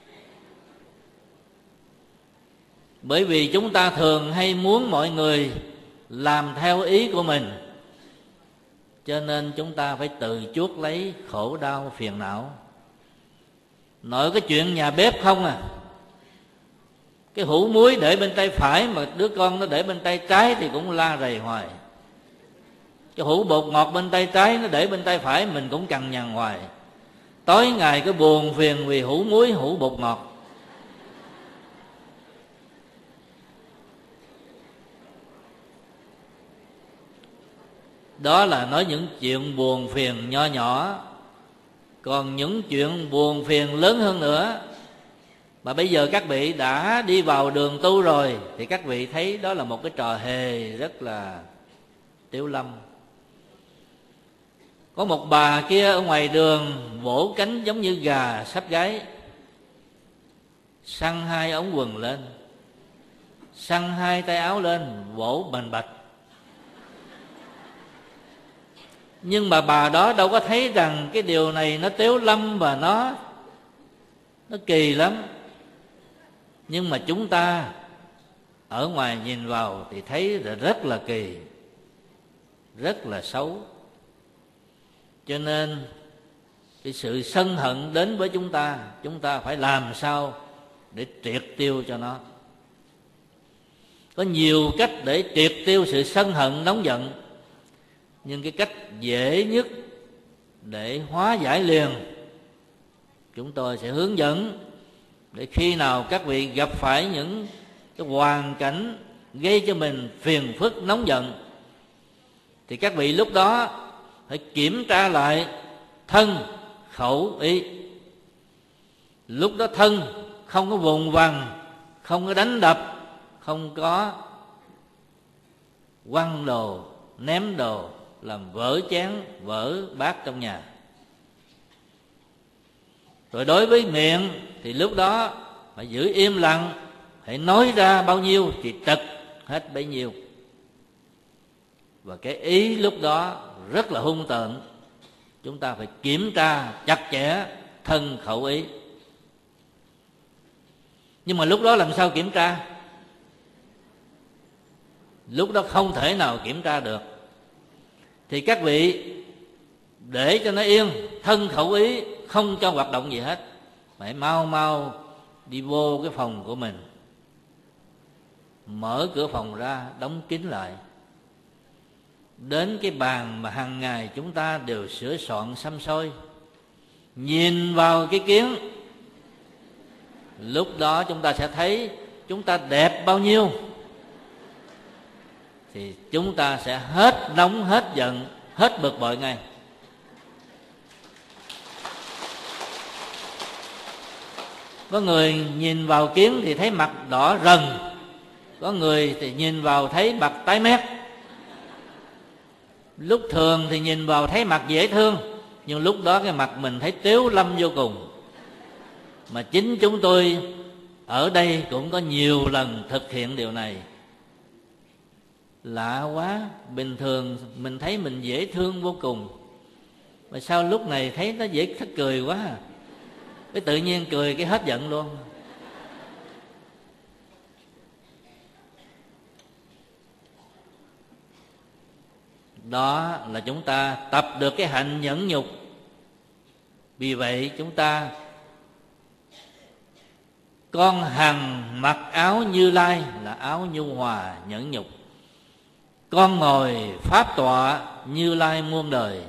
Bởi vì chúng ta thường hay muốn mọi người làm theo ý của mình, cho nên chúng ta phải tự chuốc lấy khổ đau phiền não. Nội cái chuyện nhà bếp không à, cái hũ muối để bên tay phải mà đứa con nó để bên tay trái thì cũng la rầy hoài. Cái hũ bột ngọt bên tay trái nó để bên tay phải, mình cũng cằn nhằn hoài. Tối ngày cứ buồn phiền vì hũ muối, hũ bột ngọt. Đó là nói những chuyện buồn phiền nho nhỏ. Còn những chuyện buồn phiền lớn hơn nữa, mà bây giờ các vị đã đi vào đường tu rồi, thì các vị thấy đó là một cái trò hề rất là tiểu lâm. Có một bà kia ở ngoài đường vỗ cánh giống như gà sắp gáy, xăng hai ống quần lên, xăng hai tay áo lên, vỗ bành bạch. Nhưng mà bà đó đâu có thấy rằng cái điều này nó tiếu lâm và nó kỳ lắm. Nhưng mà chúng ta ở ngoài nhìn vào thì thấy là rất là kỳ, rất là xấu. Cho nên cái sự sân hận đến với chúng ta phải làm sao để triệt tiêu cho nó. Có nhiều cách để triệt tiêu sự sân hận nóng giận, nhưng cái cách dễ nhất để hóa giải liền chúng tôi sẽ hướng dẫn, để khi nào các vị gặp phải những cái hoàn cảnh gây cho mình phiền phức nóng giận, thì các vị lúc đó phải kiểm tra lại thân khẩu ý. Lúc đó thân không có vùng vằng, không có đánh đập, không có quăng đồ, ném đồ, làm vỡ chén vỡ bát trong nhà. Rồi đối với miệng thì lúc đó phải giữ im lặng, hãy nói ra bao nhiêu thì trật hết bấy nhiêu. Và cái ý lúc đó rất là hung tợn, chúng ta phải kiểm tra chặt chẽ thân khẩu ý. Nhưng mà lúc đó làm sao kiểm tra? lúc đó không thể nào kiểm tra được. Thì các vị để cho nó yên, thân khẩu ý không cho hoạt động gì hết, phải mau mau đi vô cái phòng của mình, mở cửa phòng ra, đóng kín lại. Đến cái bàn mà hàng ngày chúng ta đều sửa soạn săm soi, nhìn vào cái kiến, lúc đó chúng ta sẽ thấy chúng ta đẹp bao nhiêu, thì chúng ta sẽ hết nóng, hết giận, hết bực bội ngay. Có người nhìn vào kiến thì thấy mặt đỏ rần, có người thì nhìn vào thấy mặt tái mét. Lúc thường thì nhìn vào thấy mặt dễ thương, nhưng lúc đó cái mặt mình thấy tiếu lâm vô cùng. Mà chính chúng tôi ở đây cũng có nhiều lần thực hiện điều này. Lạ quá, bình thường mình thấy mình dễ thương vô cùng, mà sao lúc này thấy nó dễ thích cười quá à. Cái tự nhiên cười cái hết giận luôn. Đó là chúng ta tập được cái hạnh nhẫn nhục. Vì vậy chúng ta con hằng mặc áo Như Lai là áo nhu hòa nhẫn nhục, con ngồi pháp tọa Như Lai muôn đời.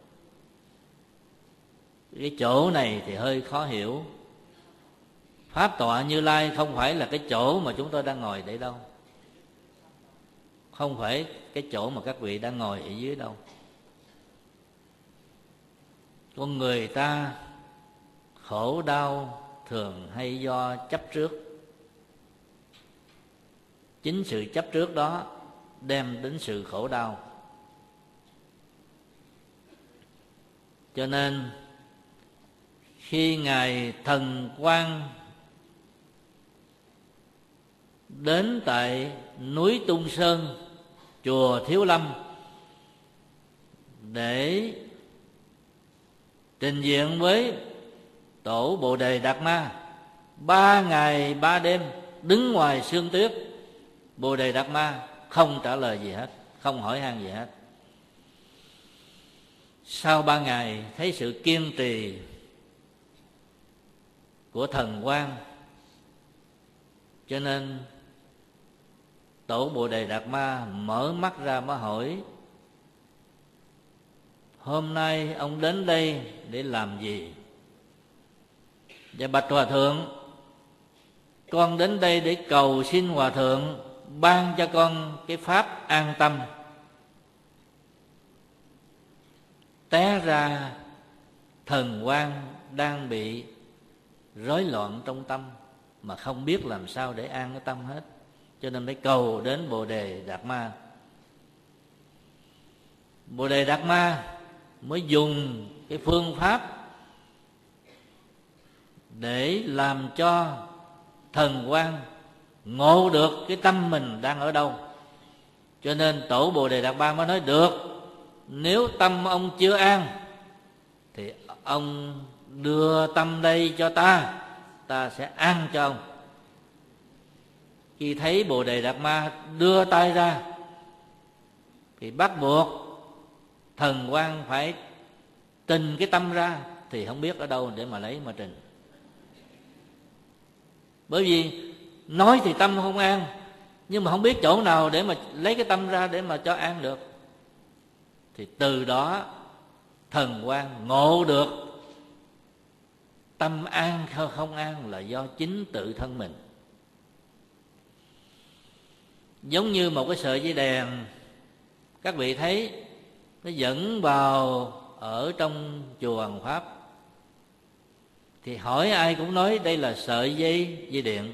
Cái chỗ này thì hơi khó hiểu. Pháp tọa Như Lai không phải là cái chỗ mà chúng tôi đang ngồi đây đâu, không phải cái chỗ mà các vị đang ngồi ở dưới đâu. Con người ta khổ đau thường hay do chấp trước. Chính sự chấp trước đó đem đến sự khổ đau. Cho nên khi Ngài Thần Quang đến tại núi Tung Sơn, chùa Thiếu Lâm để trình diện với tổ Bồ Đề Đạt Ma, 3 ngày 3 đêm đứng ngoài sương tuyết, Bồ Đề Đạt Ma không trả lời gì hết, không hỏi han gì hết. Sau 3 ngày thấy sự kiên trì của Thần Quang, cho nên tổ Bồ Đề Đạt Ma mở mắt ra mới hỏi: hôm nay ông đến đây để làm gì? Và bạch Hòa Thượng, con đến đây để cầu xin Hòa Thượng ban cho con cái pháp an tâm. Té ra Thần Quang đang bị rối loạn trong tâm, mà không biết làm sao để an cái tâm hết, cho nên mới cầu đến Bồ Đề Đạt Ma. Bồ Đề Đạt Ma mới dùng cái phương pháp để làm cho Thần Quang ngộ được cái tâm mình đang ở đâu. Cho nên tổ Bồ Đề Đạt Ma mới nói: được, nếu tâm ông chưa an thì ông đưa tâm đây cho ta, ta sẽ an cho ông. Khi thấy Bồ Đề Đạt Ma đưa tay ra thì bắt buộc Thần Quang phải trình cái tâm ra, thì không biết ở đâu để mà lấy mà trình. Bởi vì nói thì tâm không an, nhưng mà không biết chỗ nào để mà lấy cái tâm ra để mà cho an được. Thì từ đó Thần Quang ngộ được tâm an không an là do chính tự thân mình. Giống như một cái sợi dây đèn, các vị thấy nó dẫn vào ở trong chùa Hoàng Pháp, thì hỏi ai cũng nói đây là sợi dây điện.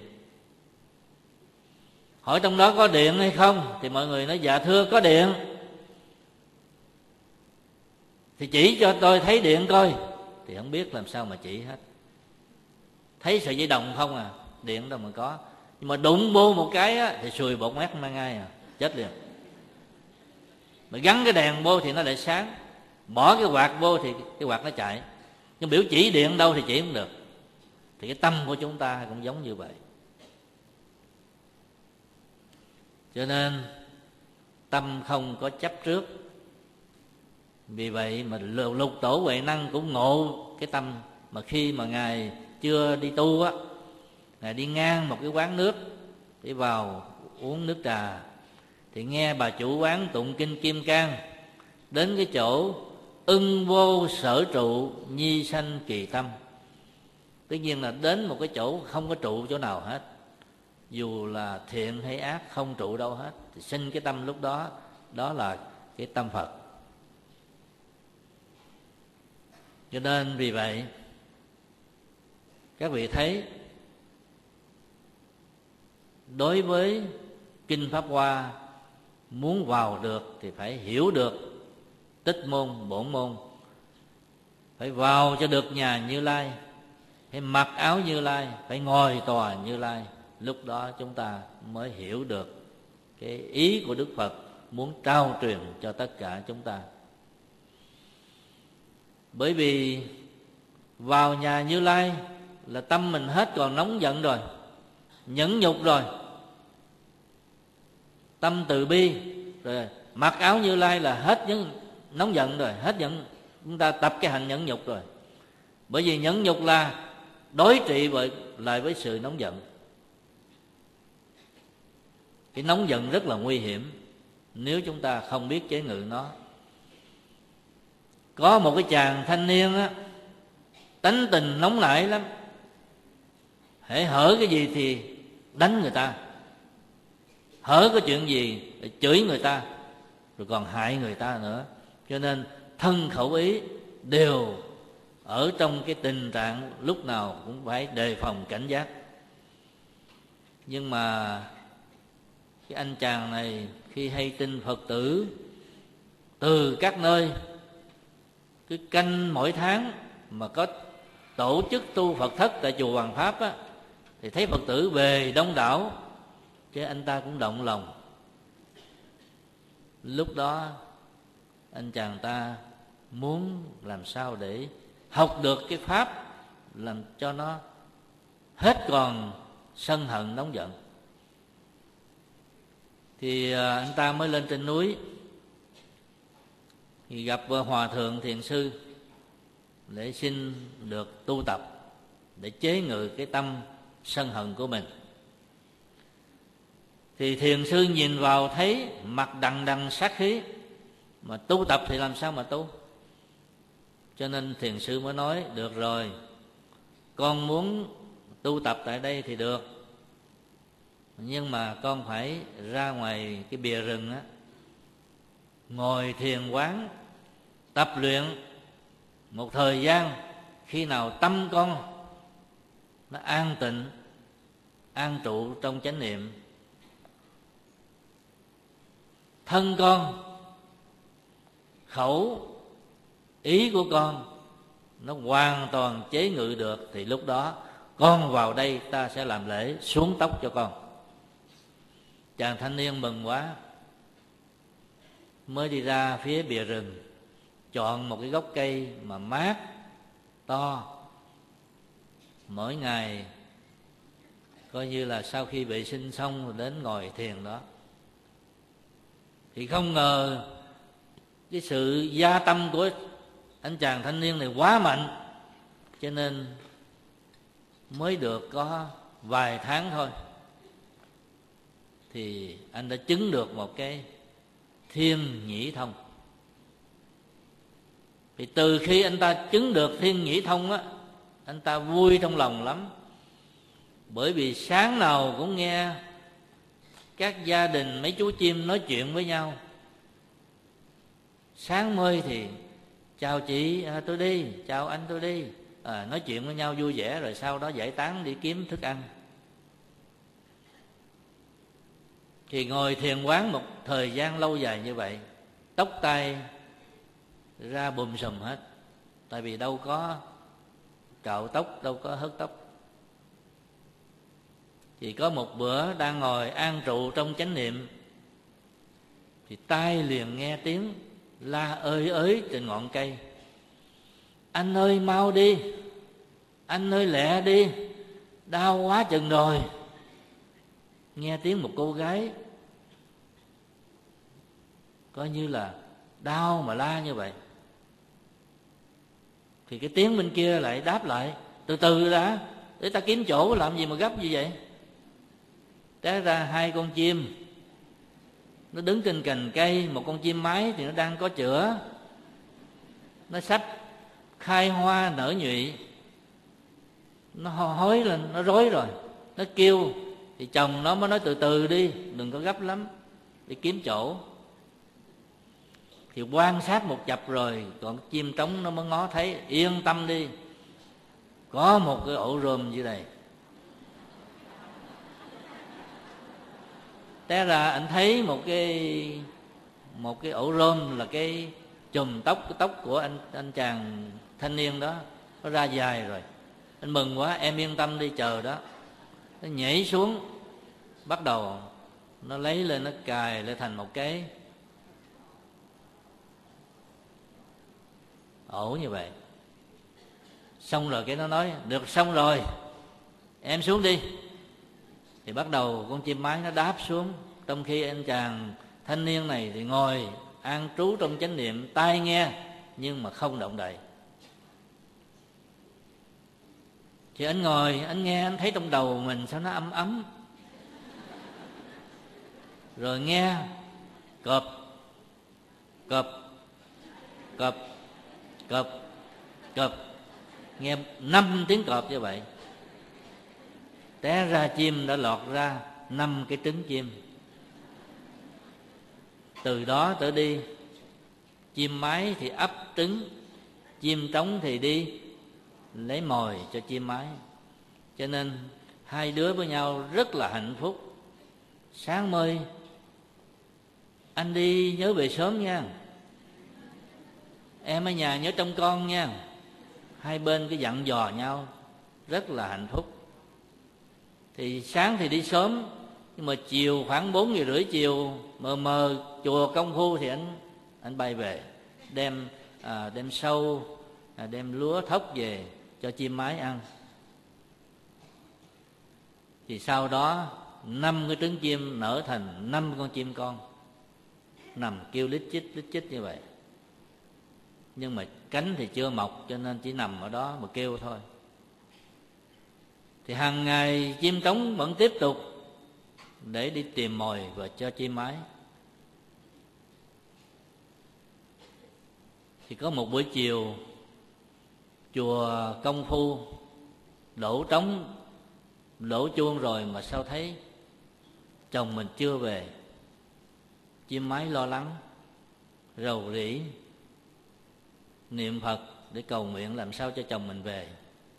Hỏi trong đó có điện hay không, thì mọi người nói dạ thưa có điện. Thì chỉ cho tôi thấy điện coi, thì không biết làm sao mà chỉ hết. Thấy sợi dây đồng không à, điện đâu mà có. Nhưng mà đụng vô một cái á, thì sùi bọt mát mang ngay à, chết liền. Mà gắn cái đèn vô thì nó lại sáng, bỏ cái quạt vô thì cái quạt nó chạy. Nhưng biểu chỉ điện đâu thì chỉ không được. Thì cái tâm của chúng ta cũng giống như vậy. Cho nên tâm không có chấp trước. Vì vậy mà Lục Tổ Huệ Năng cũng ngộ cái tâm. Mà khi mà Ngài chưa đi tu á, Ngài đi ngang một cái quán nước, đi vào uống nước trà, thì nghe bà chủ quán tụng kinh Kim Cang. Đến cái chỗ ưng vô sở trụ, nhi sanh kỳ tâm. Tất nhiên là đến một cái chỗ không có trụ chỗ nào hết, dù là thiện hay ác không trụ đâu hết, thì sinh cái tâm lúc đó, đó là cái tâm Phật. Cho nên vì vậy các vị thấy, đối với Kinh Pháp Hoa, muốn vào được thì phải hiểu được tích môn, bổn môn. Phải vào cho được nhà Như Lai, phải mặc áo Như Lai, phải ngồi tòa Như Lai. Lúc đó chúng ta mới hiểu được cái ý của Đức Phật muốn trao truyền cho tất cả chúng ta. Bởi vì vào nhà Như Lai là tâm mình hết còn nóng giận rồi, nhẫn nhục rồi, tâm từ bi rồi, mặc áo Như Lai là hết những nóng giận rồi, hết giận. Chúng ta tập cái hành nhẫn nhục rồi. Bởi vì nhẫn nhục là đối trị lại với sự nóng giận. Cái nóng giận rất là nguy hiểm nếu chúng ta không biết chế ngự nó. Có một cái chàng thanh niên á, tánh tình nóng nảy lắm, hễ hở cái gì thì đánh người ta, hở cái chuyện gì thì chửi người ta, rồi còn hại người ta nữa. Cho nên thân khẩu ý đều ở trong cái tình trạng lúc nào cũng phải đề phòng cảnh giác. Nhưng mà cái anh chàng này khi hay tin Phật tử từ các nơi, cứ canh mỗi tháng mà có tổ chức tu Phật thất tại chùa Hoàng Pháp á, thì thấy Phật tử về đông đảo, chứ anh ta cũng động lòng. Lúc đó anh chàng ta muốn làm sao để học được cái pháp làm cho nó hết còn sân hận nóng giận. Thì anh ta mới lên trên núi, thì gặp Hòa Thượng Thiền Sư để xin được tu tập, để chế ngự cái tâm sân hận của mình. Thì Thiền Sư nhìn vào thấy mặt đằng đằng sát khí, mà tu tập thì làm sao mà tu. Cho nên Thiền Sư mới nói: được rồi, con muốn tu tập tại đây thì được, nhưng mà con phải ra ngoài cái bìa rừng á, ngồi thiền quán tập luyện một thời gian. Khi nào tâm con nó an tịnh, an trụ trong chánh niệm, thân con, khẩu, ý của con nó hoàn toàn chế ngự được, thì lúc đó con vào đây ta sẽ làm lễ xuống tóc cho con. Chàng thanh niên mừng quá, mới đi ra phía bìa rừng, chọn một cái gốc cây mà mát, to. Mỗi ngày coi như là sau khi vệ sinh xong rồi đến ngồi thiền đó. Thì không ngờ cái sự gia tâm của anh chàng thanh niên này quá mạnh, cho nên mới được có vài tháng thôi thì anh đã chứng được một cái thiên nhĩ thông. Thì từ khi anh ta chứng được thiên nhĩ thông á, anh ta vui trong lòng lắm. Bởi vì sáng nào cũng nghe các gia đình mấy chú chim nói chuyện với nhau. Sáng mới thì chào chị, tôi đi, chào anh, tôi đi, nói chuyện với nhau vui vẻ, rồi sau đó giải tán đi kiếm thức ăn. Thì ngồi thiền quán một thời gian lâu dài như vậy, tóc tai ra bùm xùm hết. Tại vì đâu có cạo tóc, đâu có hớt tóc. Thì có một bữa đang ngồi an trụ trong chánh niệm, thì tai liền nghe tiếng la ơi ới trên ngọn cây: anh ơi mau đi, anh ơi lẹ đi, đau quá chừng rồi. Nghe tiếng một cô gái coi như là đau mà la như vậy. Thì cái tiếng bên kia lại đáp lại: từ từ đã, để ta kiếm chỗ, làm gì mà gấp như vậy. Té ra hai con chim nó đứng trên cành cây, một con chim mái thì nó đang có chữa, nó xách khai hoa nở nhụy, nó hối lên, nó rối rồi, nó kêu. Thì chồng nó mới nói: từ từ đi, đừng có gấp lắm, đi kiếm chỗ. Thì quan sát một chập rồi, còn chim trống nó mới ngó thấy: yên tâm đi, có một cái ổ rơm dưới đây. Té ra anh thấy một cái ổ rơm là cái chùm tóc, cái tóc của anh chàng thanh niên đó, nó ra dài rồi. Anh mừng quá: em yên tâm đi, chờ đó. Nó nhảy xuống, bắt đầu nó lấy lên, nó cài lên thành một cái ổ như vậy. Xong rồi cái nó nói: được, xong rồi, em xuống đi. Thì bắt đầu con chim mái nó đáp xuống, trong khi anh chàng thanh niên này thì ngồi an trú trong chánh niệm, tai nghe nhưng mà không động đậy. Thì anh ngồi, anh nghe, anh thấy trong đầu mình sao nó ấm ấm. Rồi nghe cọp cọp cọp cọp cọp, nghe 5 tiếng cọp như vậy. Té ra chim đã lọt ra 5 cái trứng chim. Từ đó trở đi, chim mái thì ấp trứng, chim trống thì đi lấy mồi cho chim mái. Cho nên hai đứa với nhau rất là hạnh phúc. Sáng mơi anh đi nhớ về sớm nha, em ở nhà nhớ trông con nha. Hai bên cái dặn dò nhau rất là hạnh phúc. Thì sáng thì đi sớm, nhưng mà chiều khoảng 4:30 chiều mờ mờ chùa Công Phu thì anh bay về, đem sâu, đem lúa thóc về cho chim mái ăn. Thì sau đó 5 cái trứng chim nở thành 5 con chim con, nằm kêu lít chít như vậy. Nhưng mà cánh thì chưa mọc, cho nên chỉ nằm ở đó mà kêu thôi. Thì hàng ngày chim trống vẫn tiếp tục để đi tìm mồi và cho chim mái. Thì có một buổi chiều, chùa Công Phu đổ trống, đổ chuông rồi mà sao thấy chồng mình chưa về. Chim mái lo lắng, rầu rĩ, niệm Phật để cầu nguyện làm sao cho chồng mình về.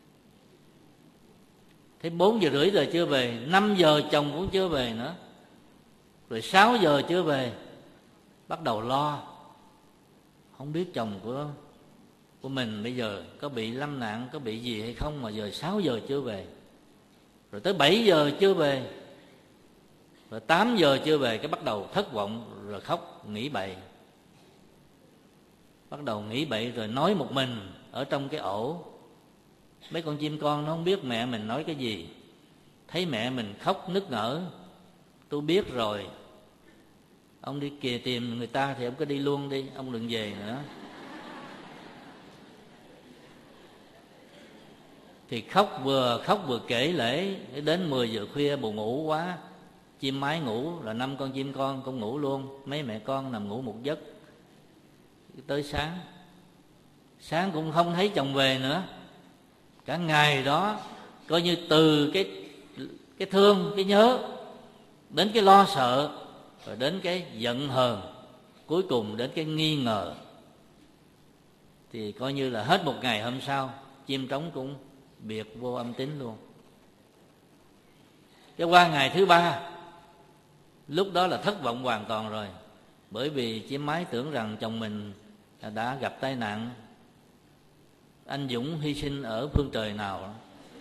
Thế 4:30 giờ chưa về, 5 giờ chồng cũng chưa về nữa, rồi 6 giờ chưa về. Bắt đầu lo, không biết chồng của mình bây giờ có bị lâm nạn, có bị gì hay không mà giờ 6 giờ chưa về. Rồi tới 7 giờ chưa về, rồi 8 giờ chưa về. Cái bắt đầu thất vọng, rồi khóc nghĩ bậy. Bắt đầu nghĩ bậy rồi nói một mình ở trong cái ổ. Mấy con chim con nó không biết mẹ mình nói cái gì. Thấy mẹ mình khóc nức nở: tôi biết rồi, ông đi kìa tìm người ta thì ông cứ đi luôn đi, ông đừng về nữa. Thì khóc vừa kể lễ. Đến 10 giờ khuya buồn ngủ quá, chim mái ngủ là 5 con chim con cũng ngủ luôn. Mấy mẹ con nằm ngủ một giấc. Tới sáng cũng không thấy chồng về nữa. Cả ngày đó coi như từ cái thương, cái nhớ, đến cái lo sợ, rồi đến cái giận hờn, cuối cùng đến cái nghi ngờ. Thì coi như là hết một ngày hôm sau, chim trống cũng biệt vô âm tín luôn. Cái qua ngày thứ 3, lúc đó là thất vọng hoàn toàn rồi. Bởi vì chim mái tưởng rằng chồng mình đã gặp tai nạn, anh dũng hy sinh ở phương trời nào đó.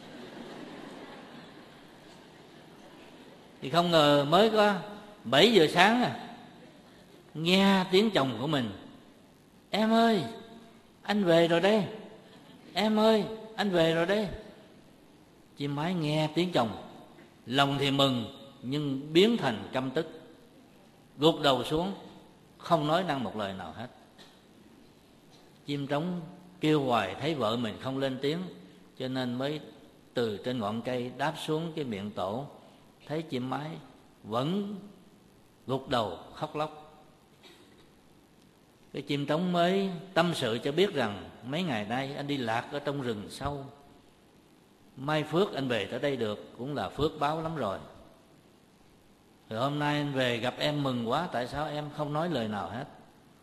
Thì không ngờ mới có 7 giờ sáng nghe tiếng chồng của mình: em ơi, anh về rồi đây. Em ơi, anh về rồi đây. Chim mái nghe tiếng chồng, lòng thì mừng nhưng biến thành căm tức, gục đầu xuống không nói năng một lời nào hết. Chim trống kêu hoài thấy vợ mình không lên tiếng, cho nên mới từ trên ngọn cây đáp xuống cái miệng tổ. Thấy chim mái vẫn gục đầu khóc lóc. Cái chim trống mới tâm sự cho biết rằng mấy ngày nay anh đi lạc ở trong rừng sâu, may phước anh về tới đây được cũng là phước báo lắm rồi. Rồi hôm nay anh về gặp em mừng quá, tại sao em không nói lời nào hết?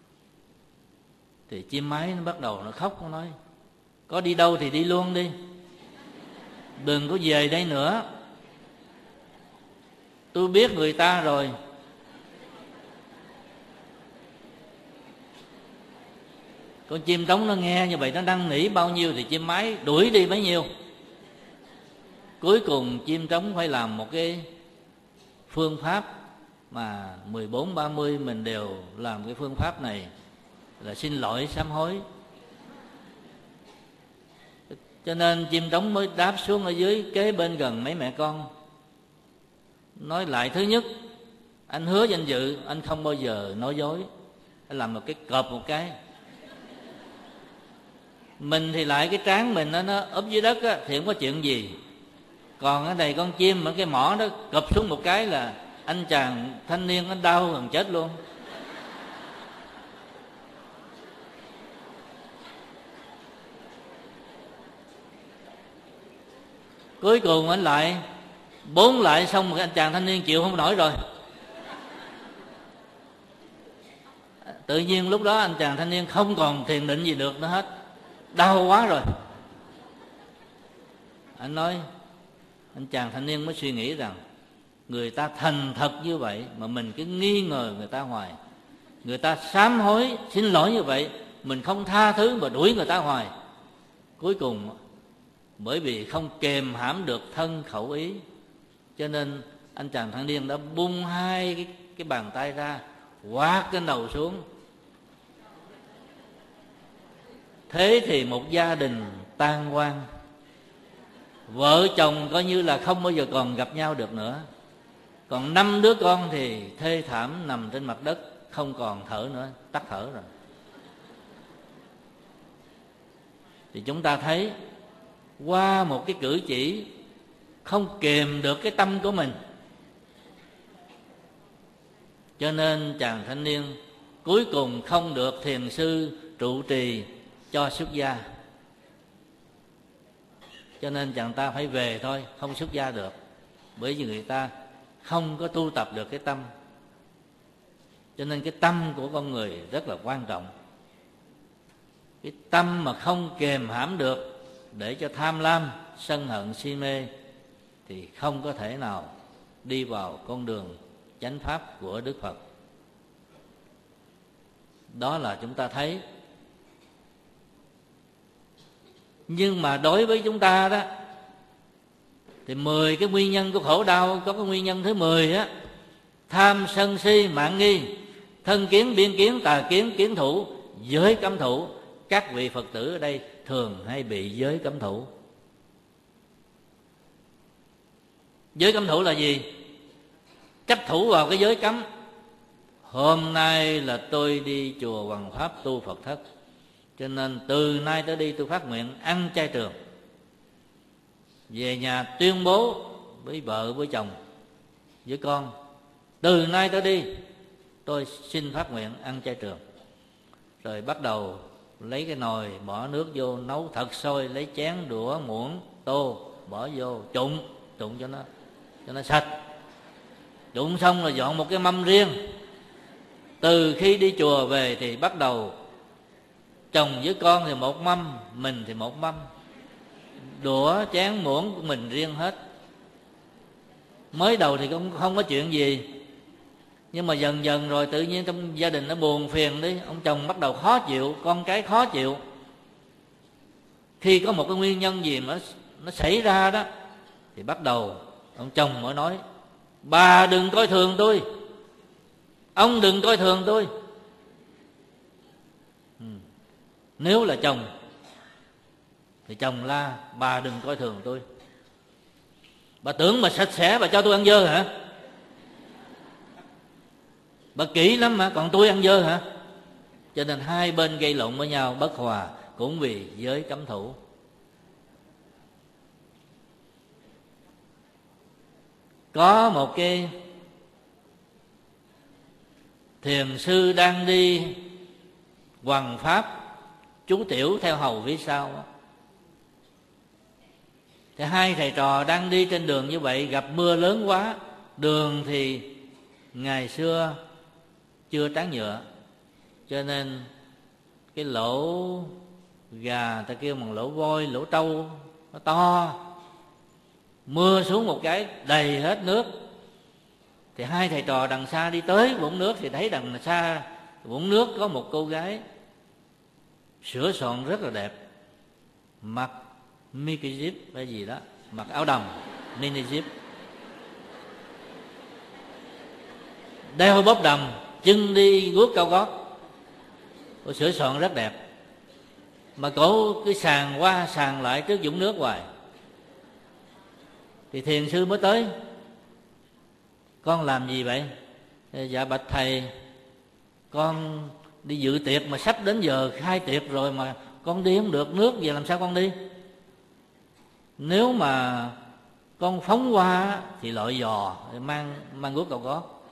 Thì chim mái nó bắt đầu nó khóc, nó nói: có đi đâu thì đi luôn đi, đừng có về đây nữa. Tôi biết người ta rồi. Con chim trống nó nghe như vậy, nó năn nỉ bao nhiêu thì chim mái đuổi đi bấy nhiêu. Cuối cùng chim trống phải làm một cái phương pháp mà 14-30 mình đều làm cái phương pháp này, là xin lỗi sám hối. Cho nên chim trống mới đáp xuống ở dưới kế bên gần mấy mẹ con, nói lại: thứ nhất, anh hứa danh dự anh không bao giờ nói dối. Anh làm một cái cọp một cái. Mình thì lại cái trán mình nó úp dưới đất á, thì không có chuyện gì. Còn ở đây con chim ở cái mỏ đó cọp xuống một cái là anh chàng thanh niên nó đau gần chết luôn. Cuối cùng anh lại 4 lại, xong rồi anh chàng thanh niên chịu không nổi rồi. Tự nhiên lúc đó anh chàng thanh niên không còn thiền định gì được nữa hết, đau quá rồi. Anh nói, anh chàng thanh niên mới suy nghĩ rằng người ta thành thật như vậy mà mình cứ nghi ngờ người ta hoài. Người ta sám hối xin lỗi như vậy, mình không tha thứ mà đuổi người ta hoài. Cuối cùng bởi vì không kềm hãm được thân khẩu ý, cho nên anh chàng thanh niên đã bung hai cái bàn tay ra, quát cái đầu xuống. Thế thì một gia đình tan hoang, vợ chồng coi như là không bao giờ còn gặp nhau được nữa. Còn 5 đứa con thì thê thảm nằm trên mặt đất, không còn thở nữa, tắt thở rồi. Thì chúng ta thấy qua một cái cử chỉ không kềm được cái tâm của mình, cho nên chàng thanh niên cuối cùng không được thiền sư trụ trì cho xuất gia. Cho nên chàng ta phải về thôi, không xuất gia được, bởi vì người ta không có tu tập được cái tâm. Cho nên cái tâm của con người rất là quan trọng. Cái tâm mà không kềm hãm được để cho tham lam, sân hận, si mê thì không có thể nào đi vào con đường chánh pháp của Đức Phật. Đó là chúng ta thấy. Nhưng mà đối với chúng ta đó thì 10 cái nguyên nhân của khổ đau, có cái nguyên nhân thứ 10 á: tham sân si mạn nghi, thân kiến biên kiến tà kiến kiến thủ, giới cấm thủ. Các vị Phật tử ở đây thường hay bị giới cấm thủ. Giới cấm thủ là gì? Chấp thủ vào cái giới cấm. Hôm nay là tôi đi chùa Hoằng Pháp tu Phật thất, cho nên từ nay tới đi tôi phát nguyện ăn chay trường. Về nhà tuyên bố với vợ, với chồng, với con: từ nay tới đi tôi xin phát nguyện ăn chay trường. Rồi bắt đầu lấy cái nồi bỏ nước vô nấu thật sôi, lấy chén đũa muỗng tô bỏ vô trụng cho nó sạch. Trụng xong rồi dọn một cái mâm riêng. Từ khi đi chùa về thì bắt đầu chồng với con thì một mâm, mình thì một mâm, đũa chén muỗng của mình riêng hết. Mới đầu thì cũng không có chuyện gì, nhưng mà dần dần rồi tự nhiên trong gia đình nó buồn phiền đi, ông chồng bắt đầu khó chịu, con cái khó chịu. Khi có một cái nguyên nhân gì mà nó xảy ra đó thì bắt đầu ông chồng mới nói: bà đừng coi thường tôi, ông đừng coi thường tôi. Nếu là chồng thì chồng la: bà đừng coi thường tôi, bà tưởng mà sạch sẽ bà cho tôi ăn dơ hả? Bà kỹ lắm mà, còn tôi ăn dơ hả? Cho nên hai bên gây lộn với nhau, bất hòa, cũng vì giới cấm thủ. Có một cái thiền sư đang đi hoằng pháp, chú Tiểu theo hầu phía sau. Thì hai thầy trò đang đi trên đường như vậy, gặp mưa lớn quá. Đường thì ngày xưa chưa tráng nhựa, cho nên cái lỗ gà ta kêu bằng lỗ voi, lỗ trâu nó to. Mưa xuống một cái đầy hết nước. Thì hai thầy trò đằng xa đi tới vũng nước, thì thấy đằng xa vũng nước có một cô gái sửa soạn rất là đẹp, mặc Mickey Zip hay gì đó, mặc áo đồng mini zip, đeo bóp đầm, chân đi guốc cao gót. Cô sửa soạn rất đẹp, mà cổ cứ sàn qua sàn lại trước vũng nước hoài. Thì thiền sư mới tới: con làm gì vậy? Dạ bạch thầy, con đi dự tiệc mà sắp đến giờ khai tiệc rồi mà con đi không được nước, giờ làm sao con đi? Nếu mà con phóng qua thì lội giò, mang guốc cầu gót.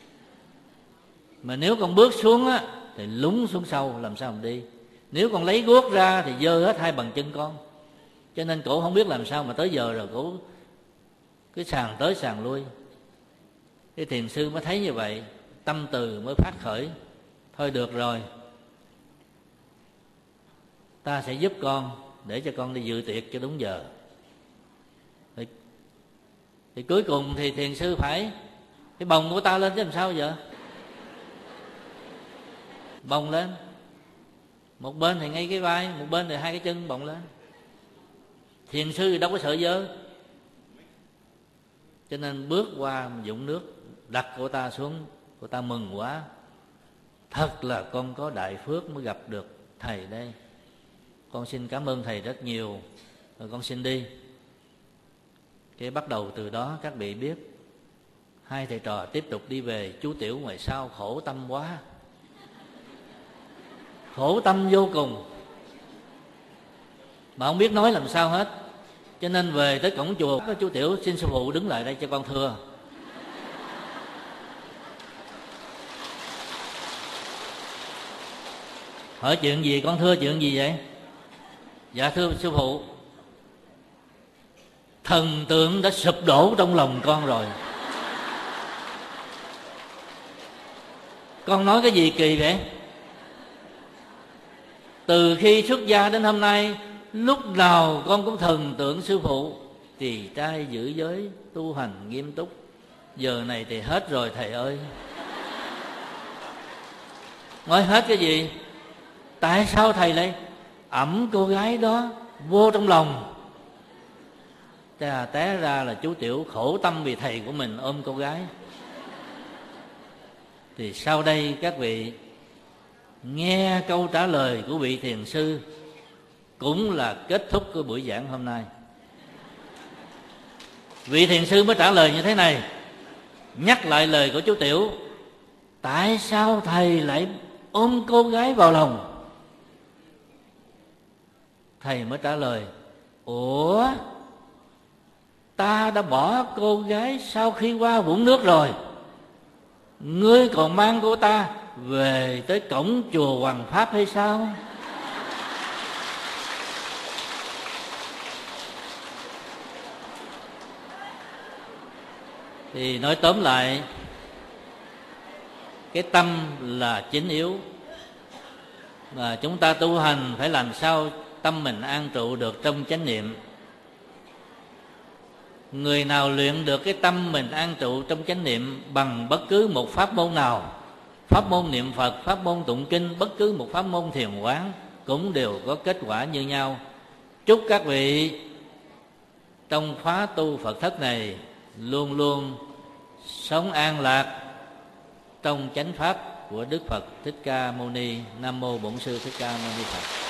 Mà nếu con bước xuống á thì lún xuống sâu, làm sao mà đi? Nếu con lấy guốc ra thì dơ hết hai bàn chân con. Cho nên cổ không biết làm sao, mà tới giờ rồi cổ cứ sàn tới sàn lui. Cái thiền sư mới thấy như vậy, tâm từ mới phát khởi: thôi được rồi, ta sẽ giúp con để cho con đi dự tiệc cho đúng giờ. Thì cuối cùng thì thiền sư phải bồng của ta lên chứ làm sao giờ? Bồng lên, một bên thì ngay cái vai, một bên thì hai cái chân bồng lên. Thiền sư đâu có sợ dơ, cho nên bước qua vũng nước, đặt cô ta xuống. Cô ta mừng quá: thật là con có đại phước mới gặp được thầy đây, con xin cảm ơn thầy rất nhiều, rồi con xin đi. Cái bắt đầu từ đó các vị biết, hai thầy trò tiếp tục đi về. Chú Tiểu ngoài sau khổ tâm quá, khổ tâm vô cùng, mà không biết nói làm sao hết. Cho nên về tới cổng chùa, có chú Tiểu: xin sư phụ đứng lại đây cho con thưa. Hỏi chuyện gì? Con thưa chuyện gì vậy? Dạ thưa sư phụ, thần tượng đã sụp đổ trong lòng con rồi. Con nói cái gì kỳ vậy? Từ khi xuất gia đến hôm nay, lúc nào con cũng thần tượng sư phụ, trì trai giữ giới, tu hành nghiêm túc. Giờ này thì hết rồi thầy ơi. Nói hết cái gì? Tại sao thầy lại ẵm cô gái đó vô trong lòng? Té ra là chú Tiểu khổ tâm vì thầy của mình ôm cô gái. Thì sau đây các vị nghe câu trả lời của vị thiền sư, cũng là kết thúc của buổi giảng hôm nay. Vị thiền sư mới trả lời như thế này, nhắc lại lời của chú Tiểu: tại sao thầy lại ôm cô gái vào lòng? Thầy mới trả lời: ủa, ta đã bỏ cô gái sau khi qua vũng nước rồi, ngươi còn mang cô ta về tới cổng chùa Hoằng Pháp hay sao? Thì nói tóm lại, cái tâm là chính yếu, và chúng ta tu hành phải làm sao tâm mình an trụ được trong chánh niệm. Người nào luyện được cái tâm mình an trụ trong chánh niệm bằng bất cứ một pháp môn nào, pháp môn niệm Phật, pháp môn tụng kinh, bất cứ một pháp môn thiền quán, cũng đều có kết quả như nhau. Chúc các vị trong khóa tu Phật thất này luôn luôn sống an lạc trong chánh pháp của Đức Phật Thích Ca Mâu Ni. Nam mô Bổn Sư Thích Ca Mâu Ni Phật.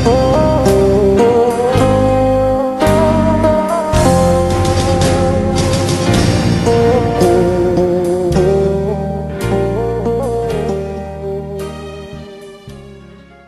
Thank you.